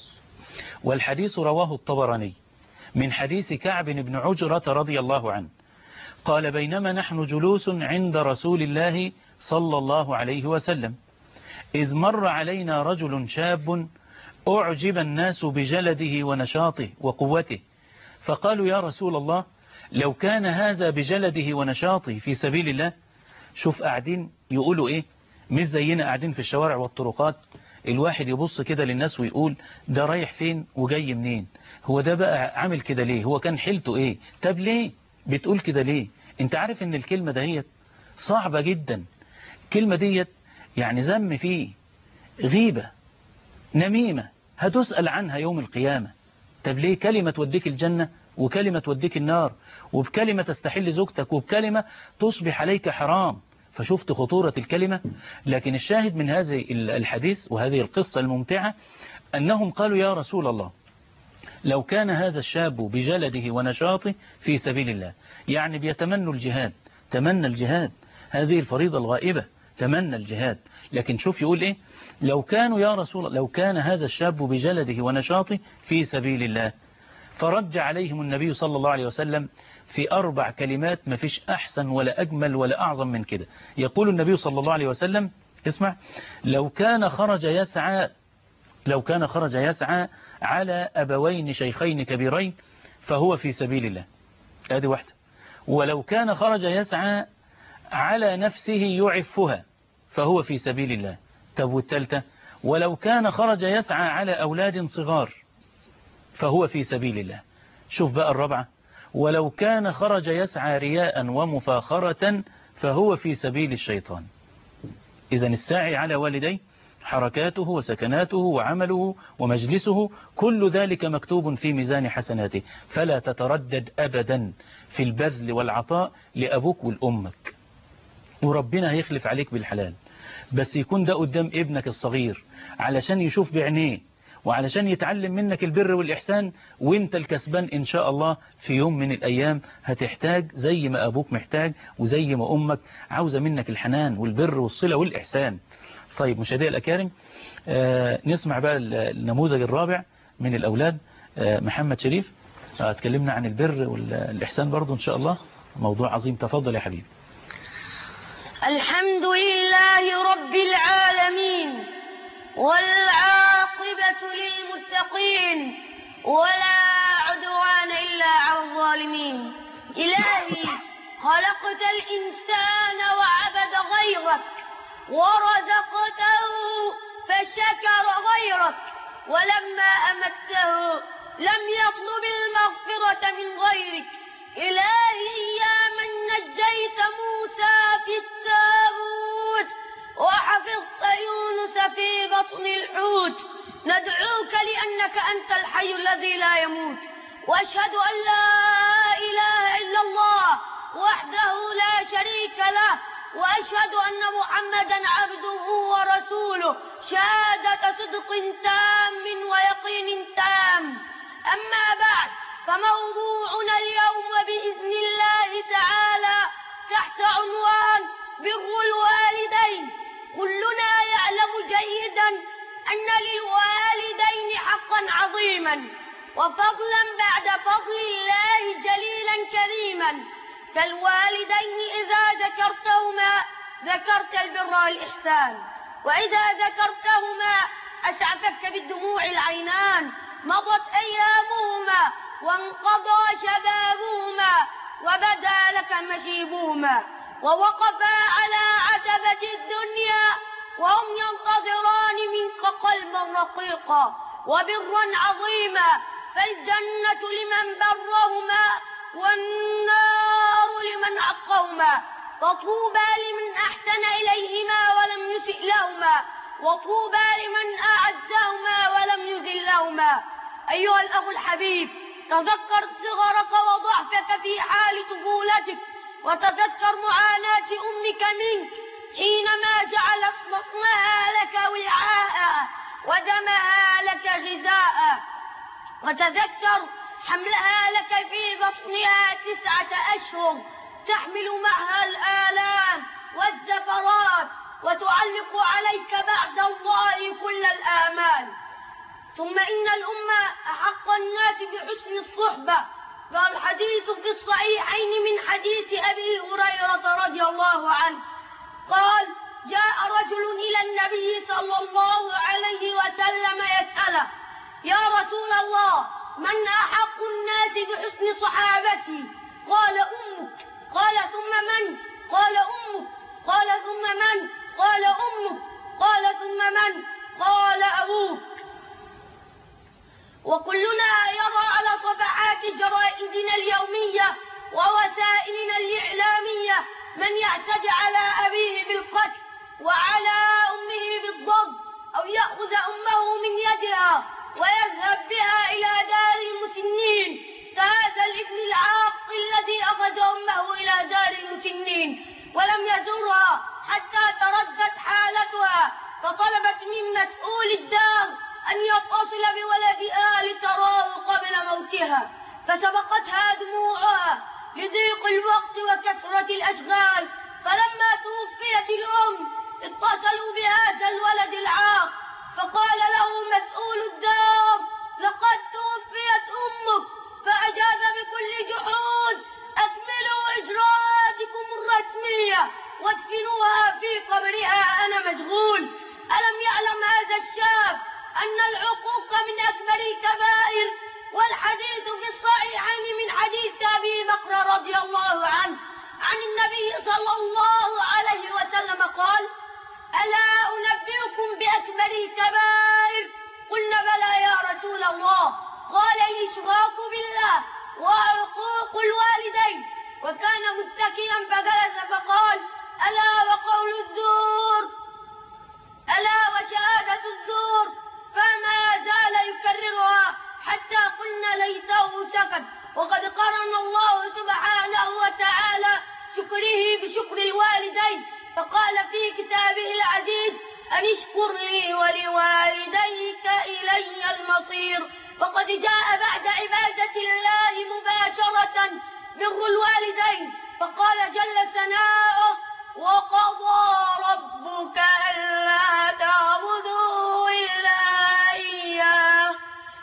والحديث رواه الطبراني من حديث كعب بن عجرة رضي الله عنه قال: بينما نحن جلوس عند رسول الله صلى الله عليه وسلم إذ مر علينا رجل شاب أعجب الناس بجلده ونشاطه وقوته، فقالوا: يا رسول الله، لو كان هذا بجلده ونشاطه في سبيل الله. شوف قاعدين يقولوا إيه، مش زينا قاعدين في الشوارع والطرقات الواحد يبص كده للناس ويقول ده رايح فين وجاي منين، هو ده بقى عامل كده ليه، هو كان حيلته ايه، طب ليه بتقول كده ليه. انت عارف ان الكلمة دهيت صعبة جدا، الكلمة ديت يعني ذم فيه، غيبة، نميمة، هتسأل عنها يوم القيامة. طب ليه؟ كلمة توديك الجنة وكلمة توديك النار، وبكلمة تستحل زوجتك، وبكلمة تصبح عليك حرام. فشفت خطورة الكلمة. لكن الشاهد من هذه الحديث وهذه القصة الممتعة أنهم قالوا: يا رسول الله، لو كان هذا الشاب بجلده ونشاطه في سبيل الله، يعني بيتمنوا الجهاد، تمنى الجهاد، هذه الفريضة الغائبة، تمنى الجهاد. لكن شوف يقول إيه، لو كانوا يا رسول الله، لو كان هذا الشاب بجلده ونشاطه في سبيل الله. فرج عليهم النبي صلى الله عليه وسلم في أربع كلمات ما فيش أحسن ولا أجمل ولا أعظم من كده. يقول النبي صلى الله عليه وسلم، اسمع: لو كان خرج يسعى لو كان خرج يسعى على أبوين شيخين كبيرين فهو في سبيل الله. هذه واحدة. ولو كان خرج يسعى على نفسه يعفها فهو في سبيل الله. طب والثالثة: ولو كان خرج يسعى على أولاد صغار فهو في سبيل الله. شوف بقى الرابعة: ولو كان خرج يسعى رياء ومفاخرة فهو في سبيل الشيطان. إذن الساعي على والديه حركاته وسكناته وعمله ومجلسه كل ذلك مكتوب في ميزان حسناته، فلا تتردد أبدا في البذل والعطاء لأبوك والأمك، وربنا هيخلف عليك بالحلال، بس يكون ده قدام ابنك الصغير علشان يشوف بعينيه وعلشان يتعلم منك البر والإحسان، وانت الكسبان إن شاء الله. في يوم من الأيام هتحتاج زي ما أبوك محتاج وزي ما أمك عاوزة منك الحنان والبر والصلة والإحسان. طيب مشاهدي الأكارم، آه نسمع بقى النموذج الرابع من الأولاد. آه محمد شريف آه اتكلمنا عن البر والإحسان برضو إن شاء الله، موضوع عظيم. تفضل يا حبيبي. الحمد لله رب العالمين، والعاقبة للمتقين، ولا عدوان إلا على الظالمين. إلهي خلقت الإنسان وعبد غيرك، ورزقته فشكر غيرك، ولما أمته لم يطلب المغفرة من غيرك. إلهي يا من نجيت موسى في التابوت وحفظت يونس في بطن الحوت، ندعوك لأنك أنت الحي الذي لا يموت، وأشهد أن لا إله إلا الله وحده لا شريك له، وأشهد أن محمدا عبده ورسوله شهادة صدق تام ويقين تام. أما بعد، فموضوعنا اليوم بإذن الله تعالى تحت عنوان بر الوالدين. كلنا يعلم جيدا أن للوالدين حقا عظيما وفضلا بعد فضل الله جليلا كريما، فالوالدين إذا ذكرتهما ذكرت البر والإحسان، وإذا ذكرتهما أسعفك بالدموع العينان. مضت أيامهما وانقضى شبابهما وبدا لك مشيبهما، ووقفا على عتبة الدنيا وهم ينتظران منك قلبا رقيقا وبرا عظيما، فالجنة لمن برهما والنار لمن عقهما، فطوبى لمن أحسن إليهما ولم يسئ لهما، وطوبى لمن أعزهما ولم يذل لهما. أيها الأخ الحبيب، تذكر صغرك وضعفك في حال طفولتك، وتذكر معاناة أمك منك حينما جعلت بطنها لك وعاء ودمها لك غذاء، وتذكر حملها لك في بطنها تسعة أشهر تحمل معها الآلام والزفرات وتعلق عليك بعد الله كل الآمال. ثم إن الأمة أحق الناس بحسن الصحبة، فالحديث في الصحيحين من حديث أبي هريرة رضي الله عنه قال: جاء رجل إلى النبي صلى الله عليه وسلم يسأله: يا رسول الله، من أحق الناس بحسن صحابتي؟ قال: أمك. قال: ثم من؟ قال: أمك. قال: ثم من؟ قال: أمك. قال: ثم من؟ قال: أبوك. وكلنا يرى على صفحات جرائدنا اليومية ووسائلنا الإعلامية من يعتدي على أبيه بالقتل وعلى أمه بالضرب، أو يأخذ أمه من يدها ويذهب بها إلى دار المسنين، كهذا الابن العاق الذي أخذ أمه إلى دار المسنين ولم يزورها حتى تردت حالتها، فطلبت من مسؤول الدار أن يتصل بولدها لتراه قبل موتها، فسبقتها دموعها لضيق الوقت وكثرة الأشغال. فلما توفيت الأم اتصلوا بهذا الولد العاق، فقال له مسؤول الدار: لقد توفيت أمك. فأجاب بكل جحود: أكملوا إجراءاتكم الرسمية وادفنوها في قبرها، أنا مشغول. ألم يعلم هذا الشاب أن العقوق من أكبر الكبائر؟ والحديث في الصحيحين من حديث أبي بكر رضي الله عنه عن النبي صلى الله عليه وسلم قال: ألا أنبئكم بأكبر الكبائر؟ قلنا: بلى يا رسول الله. قال: الإشراك بالله وعقوق الوالدين. وكان متكئا فجلس فقال: ألا وقول الزور. ألا وشهادة الزور، فما زال يكررها حتى قلنا ليته سكت. وقد قرن الله سبحانه وتعالى شكره بشكر الوالدين، فقال في كتابه العزيز أن اشكر لي ولوالديك إلي المصير. وقد جاء بعد عبادة الله مباشرة بر الوالدين، فقال جل ثناؤه وقضى ربك ألا تعبدوا إلا إياه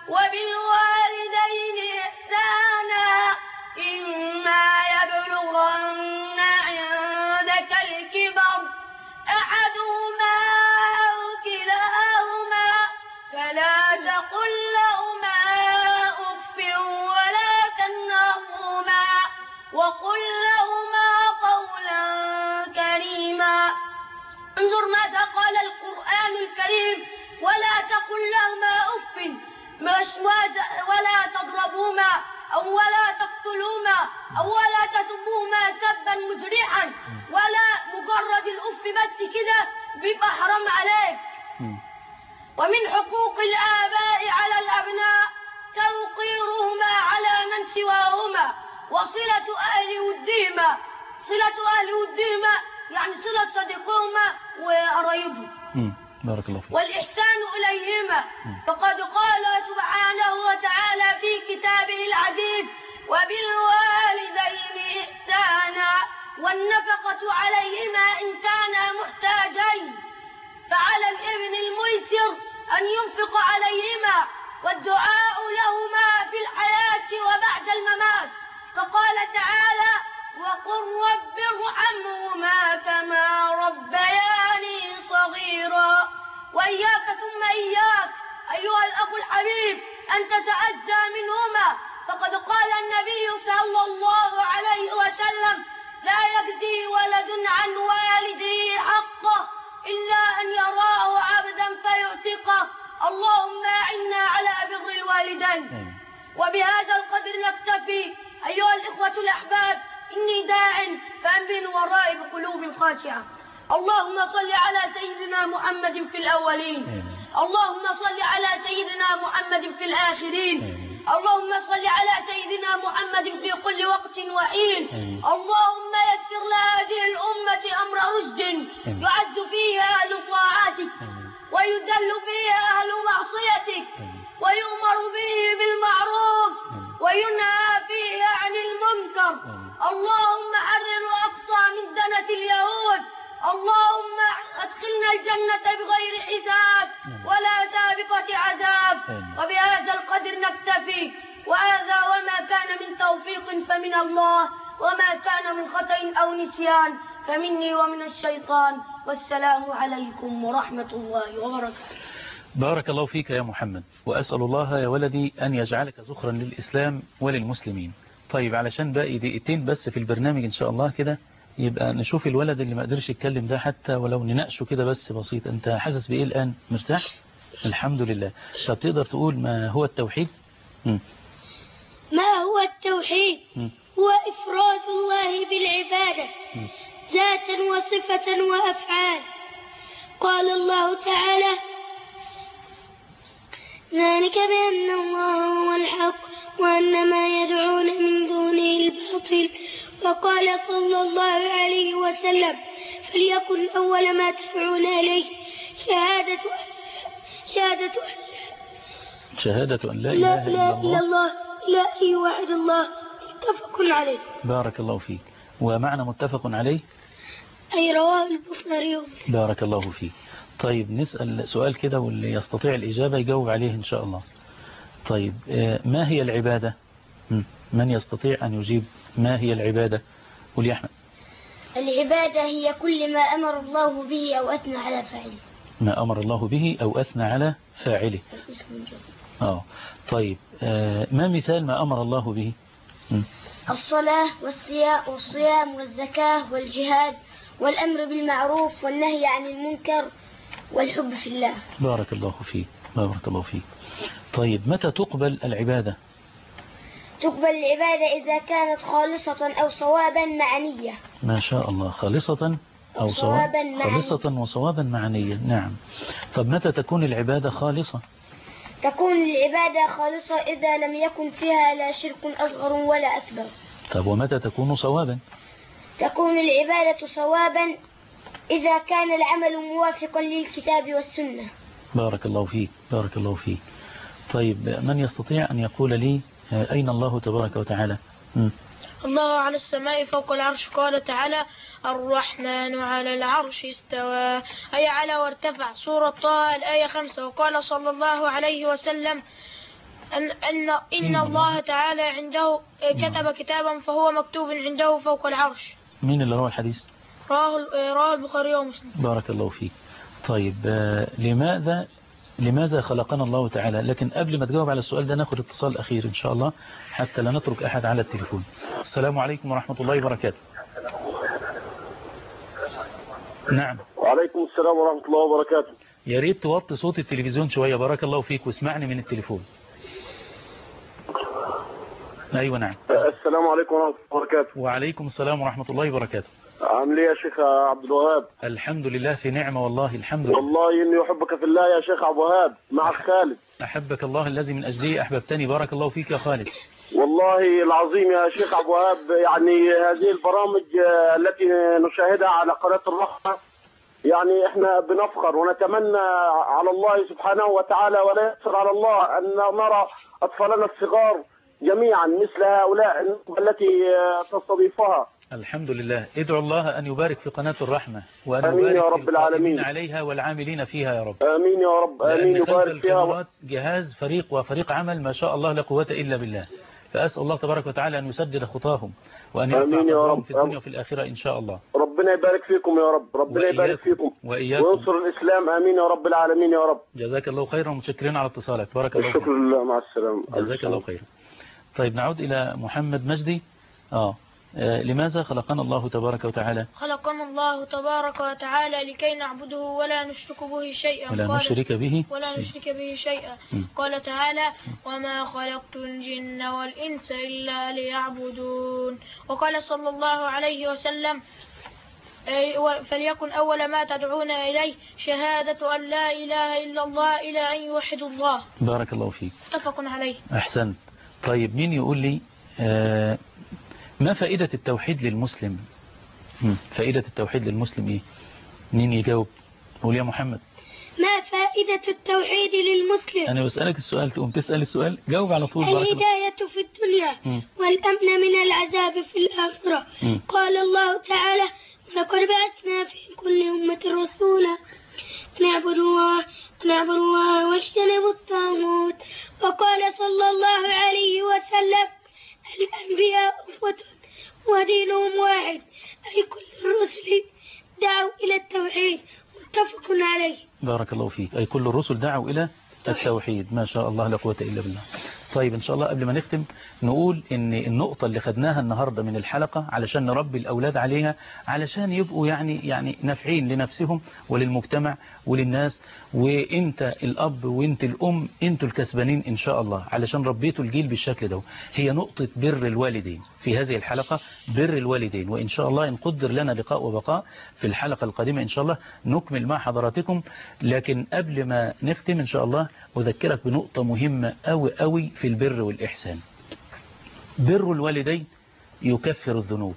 وبالوالدين إحسانا إما يبلغن عندك الكبر أحدهما أو كلاهما فلا تقل لهما أف ولا تنهرهما وقل لهما قولا كريما. انظر ماذا قال القرآن الكريم: ولا تقل لهما أف ولا تضربوما أو ولا تقتلوما أو ولا تسبوما سبا مجرحا، ولا مجرد الأف بس كده بيبقى حرام عليك. ومن حقوق الآباء على الأبناء توقيرهما على من سواهما وصلة أهل ودهما. صلة أهل ودهما يعني صلة صديقهما وقرايبهم. بارك الله فيك. والإحسان إليهما، فقد قال سبحانه وتعالى في كتابه العزيز: وبالوالدين إحسانا، والنفقة عليهما إن كانا محتاجين، فعلى الابن الميسر أن ينفق عليهما والدعاء لهما في الحياة وبعد الممات. فقال تعالى: وقل رب ارحمهما كما ربياني صغيرا. وإياك ثم إياك أيها الأخ الحبيب أن تتأذى منهما، فقد قال النبي صلى الله عليه وسلم: لا يجزي ولد عن والده حقه إلا أن يراه عبدا فيعتقه. اللهم أعنا على بر الوالدين. وبهذا القدر نكتفي أيها الإخوة الأحباب. إني داع فأمن ورائي بقلوب خاشعة. اللهم صل على سيدنا محمد في الأولين، اللهم صل على سيدنا محمد في الآخرين، اللهم صل على سيدنا محمد في كل وقت وحين. اللهم يسر لهذه الأمة أمر رشد يعز فيها أهل طاعتك ويذل فيها أهل معصيتك ويؤمر به بالمعروف وينهى فيه عن المنكر. اللهم حرر الأقصى من دنة اليهود. اللهم أدخلنا الجنة بغير حساب ولا سابقة عذاب. وبهذا القدر نكتفي، وهذا وما كان من توفيق فمن الله، وما كان من خطأ أو نسيان فمني ومن الشيطان. والسلام عليكم ورحمة الله وبركاته. بارك الله فيك يا محمد، وأسأل الله يا ولدي أن يجعلك ذخرا للإسلام وللمسلمين. طيب علشان باقي دقيقتين بس في البرنامج إن شاء الله كده، يبقى نشوف الولد اللي ما قدرش يتكلم ده حتى ولو نناقشه كده بس بسيط. أنت حاسس بإيه الآن؟ مرتاح؟ الحمد لله. طب تقدر تقول ما هو التوحيد؟ م. ما هو التوحيد؟ م. هو إفراد الله بالعبادة م. ذاتا وصفة وأفعال. قال الله تعالى: ذلك بأن الله هو الحق وأن ما يدعون من دونه الباطل. وقال صلى الله عليه وسلم: فليكن أول ما تدعون إليه شهادة شهادة شهادة أن لا إله إلا الله الله لا يوحد الله. متفق عليه. بارك الله فيك. ومعنى متفق عليه أي رواه البخاري. بارك الله فيك. طيب نسأل سؤال كده واللي يستطيع الإجابة يجاوب عليه إن شاء الله. طيب ما هي العبادة؟ من يستطيع أن يجيب ما هي العبادة؟ قل يا أحمد. العبادة هي كل ما أمر الله به أو أثنى على فاعله. ما أمر الله به أو أثنى على فاعله. آه. طيب آه ما مثال ما أمر الله به؟ م. الصلاة والصيام والزكاة والجهاد والأمر بالمعروف والنهي عن المنكر والحب في الله. بارك الله فيك. بارك الله فيك. طيب متى تقبل العبادة؟ تقبل العبادة إذا كانت خالصة أو صوابا مع نية. ما شاء الله. خالصة أو صوابا معنيا. خالصة وصوابا معنيا. نعم. طب متى تكون العبادة خالصة؟ تكون العبادة خالصة إذا لم يكن فيها لا شرك أصغر ولا أكبر. طب ومتى تكون صوابا؟ تكون العبادة صوابا إذا كان العمل موافقا للكتاب والسنة. بارك الله فيك، بارك الله فيك. طيب من يستطيع أن يقول لي أين الله تبارك وتعالى؟ م. الله على السماء فوق العرش. قال تعالى الرحمن على العرش استوى، أي على وارتفع. سورة طه الآية خمسة. وقال صلى الله عليه وسلم أن, أن إن الله تعالى عنده كتب كتابا فهو مكتوب عنده فوق العرش. مين اللي روى الحديث؟ رواه البخاري ومسلم. بارك الله فيك. طيب لماذا لماذا خلقنا الله تعالى؟ لكن قبل ما تجاوب على السؤال ده ناخد اتصال أخير إن شاء الله حتى لا نترك أحد على التليفون. السلام عليكم ورحمة الله وبركاته. نعم. وعليكم السلام ورحمة الله وبركاته. يا ريت توطي صوت التلفزيون شوية بارك الله فيك واسمعني من التليفون. أيوة نعم. السلام عليكم ورحمة الله وبركاته. وعليكم السلام ورحمة الله وبركاته. عامل ايه يا شيخ عبد الوهاب؟ الحمد لله في نعمة والله الحمد لله. والله إني أحبك في الله يا شيخ عبد الوهاب. معك خالد. أحبك الله الذي من أجله أحببتني. بارك الله فيك يا خالد. والله العظيم يا شيخ عبد الوهاب، يعني هذه البرامج التي نشاهدها على قناة الرحمة يعني احنا بنفخر ونتمنى على الله سبحانه وتعالى ولا يسر على الله أن نرى أطفالنا الصغار جميعا مثل هؤلاء التي تستضيفها. الحمد لله. ادعو الله أن يبارك في قناة الرحمة وأن آمين يبارك يا رب في العالمين عليها والعاملين فيها يا رب. آمين يا رب. آمين. يبارك فيها و... جهاز فريق وفريق عمل ما شاء الله لا قوة إلا بالله. فأسأل الله تبارك وتعالى أن يسدد خطاهم وأن يرفع قدرهم في الدنيا وفي الآخرة إن شاء الله. ربنا يبارك فيكم يا رب. ربنا يبارك فيكم وإياكم وينصر الإسلام. آمين يا رب العالمين يا رب. جزاك الله خيرا ومتشكرين على اتصالك. بارك الله فيك. شكرا لله. مع السلامة. جزاك الله خيرا. طيب نعود إلى محمد مجدي. آه. آه لماذا خلقنا الله تبارك وتعالى؟ خلقنا الله تبارك وتعالى لكي نعبده ولا نشرك به شيئا. ولا نشرك به ولا نشرك به شيئا. م. قال تعالى وما خلقت الجن والإنس إلا ليعبدون. وقال صلى الله عليه وسلم فليكن أول ما تدعون إليه شهادة أن لا إله إلا الله إلى أن يوحدوا الله. بارك الله فيك. متفق عليه. أحسنت. طيب مين يقول لي آه ما فائدة التوحيد للمسلم؟ فائدة التوحيد للمسلم إيه؟ مين يجاوب؟ قول يا محمد. ما فائدة التوحيد للمسلم؟ أنا بسألك السؤال تقوم تسأل السؤال جاوب على طول. الهداية في الدنيا م. والأمن من العذاب في الآخرة. م. قال الله تعالى لقد بعثنا في كل أمة رسولا نعبد الله نعبد الله واجتنبوا الطاغوت. وقال صلى الله عليه وسلم الأنبياء أسوة ودينهم واحد، أي كل الرسل دعوا إلى التوحيد. متفق عليه. بارك الله فيك. أي كل الرسل دعوا إلى التوحيد. ما شاء الله لا قوة إلا بالله. طيب إن شاء الله قبل ما نختم نقول إن النقطة اللي خدناها النهاردة من الحلقة علشان نربي الأولاد عليها علشان يبقوا يعني يعني نافعين لنفسهم وللمجتمع وللناس. وإنت الأب وإنت الأم إنتوا الكسبانين إن شاء الله علشان ربيتوا الجيل بالشكل ده. هي نقطة بر الوالدين في هذه الحلقة، بر الوالدين. وإن شاء الله إن قدر لنا لقاء وبقاء في الحلقة القادمة إن شاء الله نكمل مع حضراتكم. لكن قبل ما نختم إن شاء الله أذكرك بنقطة مهمة أوي أوي في البر والإحسان. بر الوالدين يكفر الذنوب.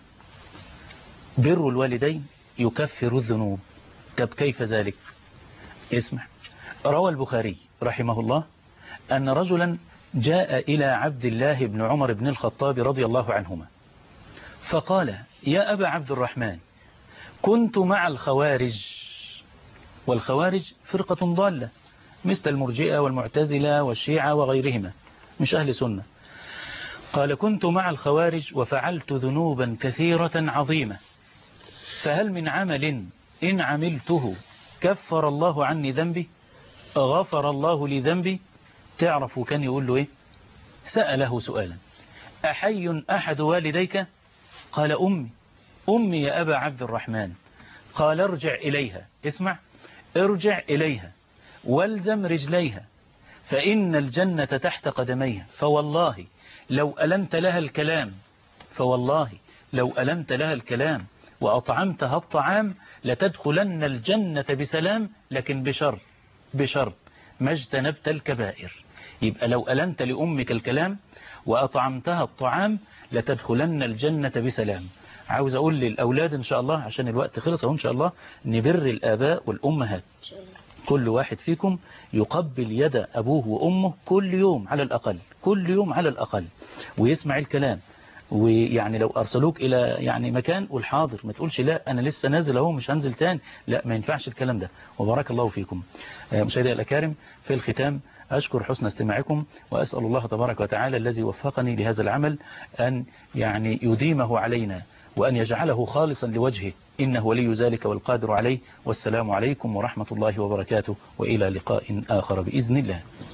بر الوالدين يكفر الذنوب. طب كيف ذلك؟ اسمع. روى البخاري رحمه الله أن رجلا جاء إلى عبد الله بن عمر بن الخطاب رضي الله عنهما فقال يا أبا عبد الرحمن كنت مع الخوارج. والخوارج فرقة ضالة مثل المرجئة والمعتزلة والشيعة وغيرهما مش أهل سنة. قال كنت مع الخوارج وفعلت ذنوبا كثيرة عظيمة فهل من عمل إن عملته كفر الله عني ذنبي غفر الله لي ذنبي. تعرفوا كان يقول له إيه؟ سأله سؤالا أحي أحد والديك؟ قال أمي. أمي يا أبا عبد الرحمن. قال ارجع إليها. اسمع. ارجع إليها والزم رجليها فإن الجنة تحت قدميها فوالله لو ألمت لها الكلام فوالله لو ألمت لها الكلام وأطعمتها الطعام لتدخلن الجنة بسلام، لكن بشرط بشرط ما اجتنبت الكبائر. يبقى لو ألنت لأمك الكلام وأطعمتها الطعام لتدخلن الجنة بسلام. عاوز أقول للأولاد إن شاء الله عشان الوقت خلص، وإن شاء الله نبر الآباء والأمهات. كل واحد فيكم يقبل يد أبوه وأمه كل يوم على الأقل، كل يوم على الأقل، ويسمع الكلام. ويعني لو أرسلوك إلى يعني مكان قول حاضر، ما تقولش لا أنا لسه نازل أهو مش هنزل تاني، لا ما ينفعش الكلام ده. وبارك الله فيكم. مشاهدي الأكارم، في الختام أشكر حسن استماعكم، وأسأل الله تبارك وتعالى الذي وفقني لهذا العمل أن يعني يديمه علينا وأن يجعله خالصا لوجهه، إنه ولي ذلك والقادر عليه. والسلام عليكم ورحمة الله وبركاته، وإلى لقاء آخر بإذن الله.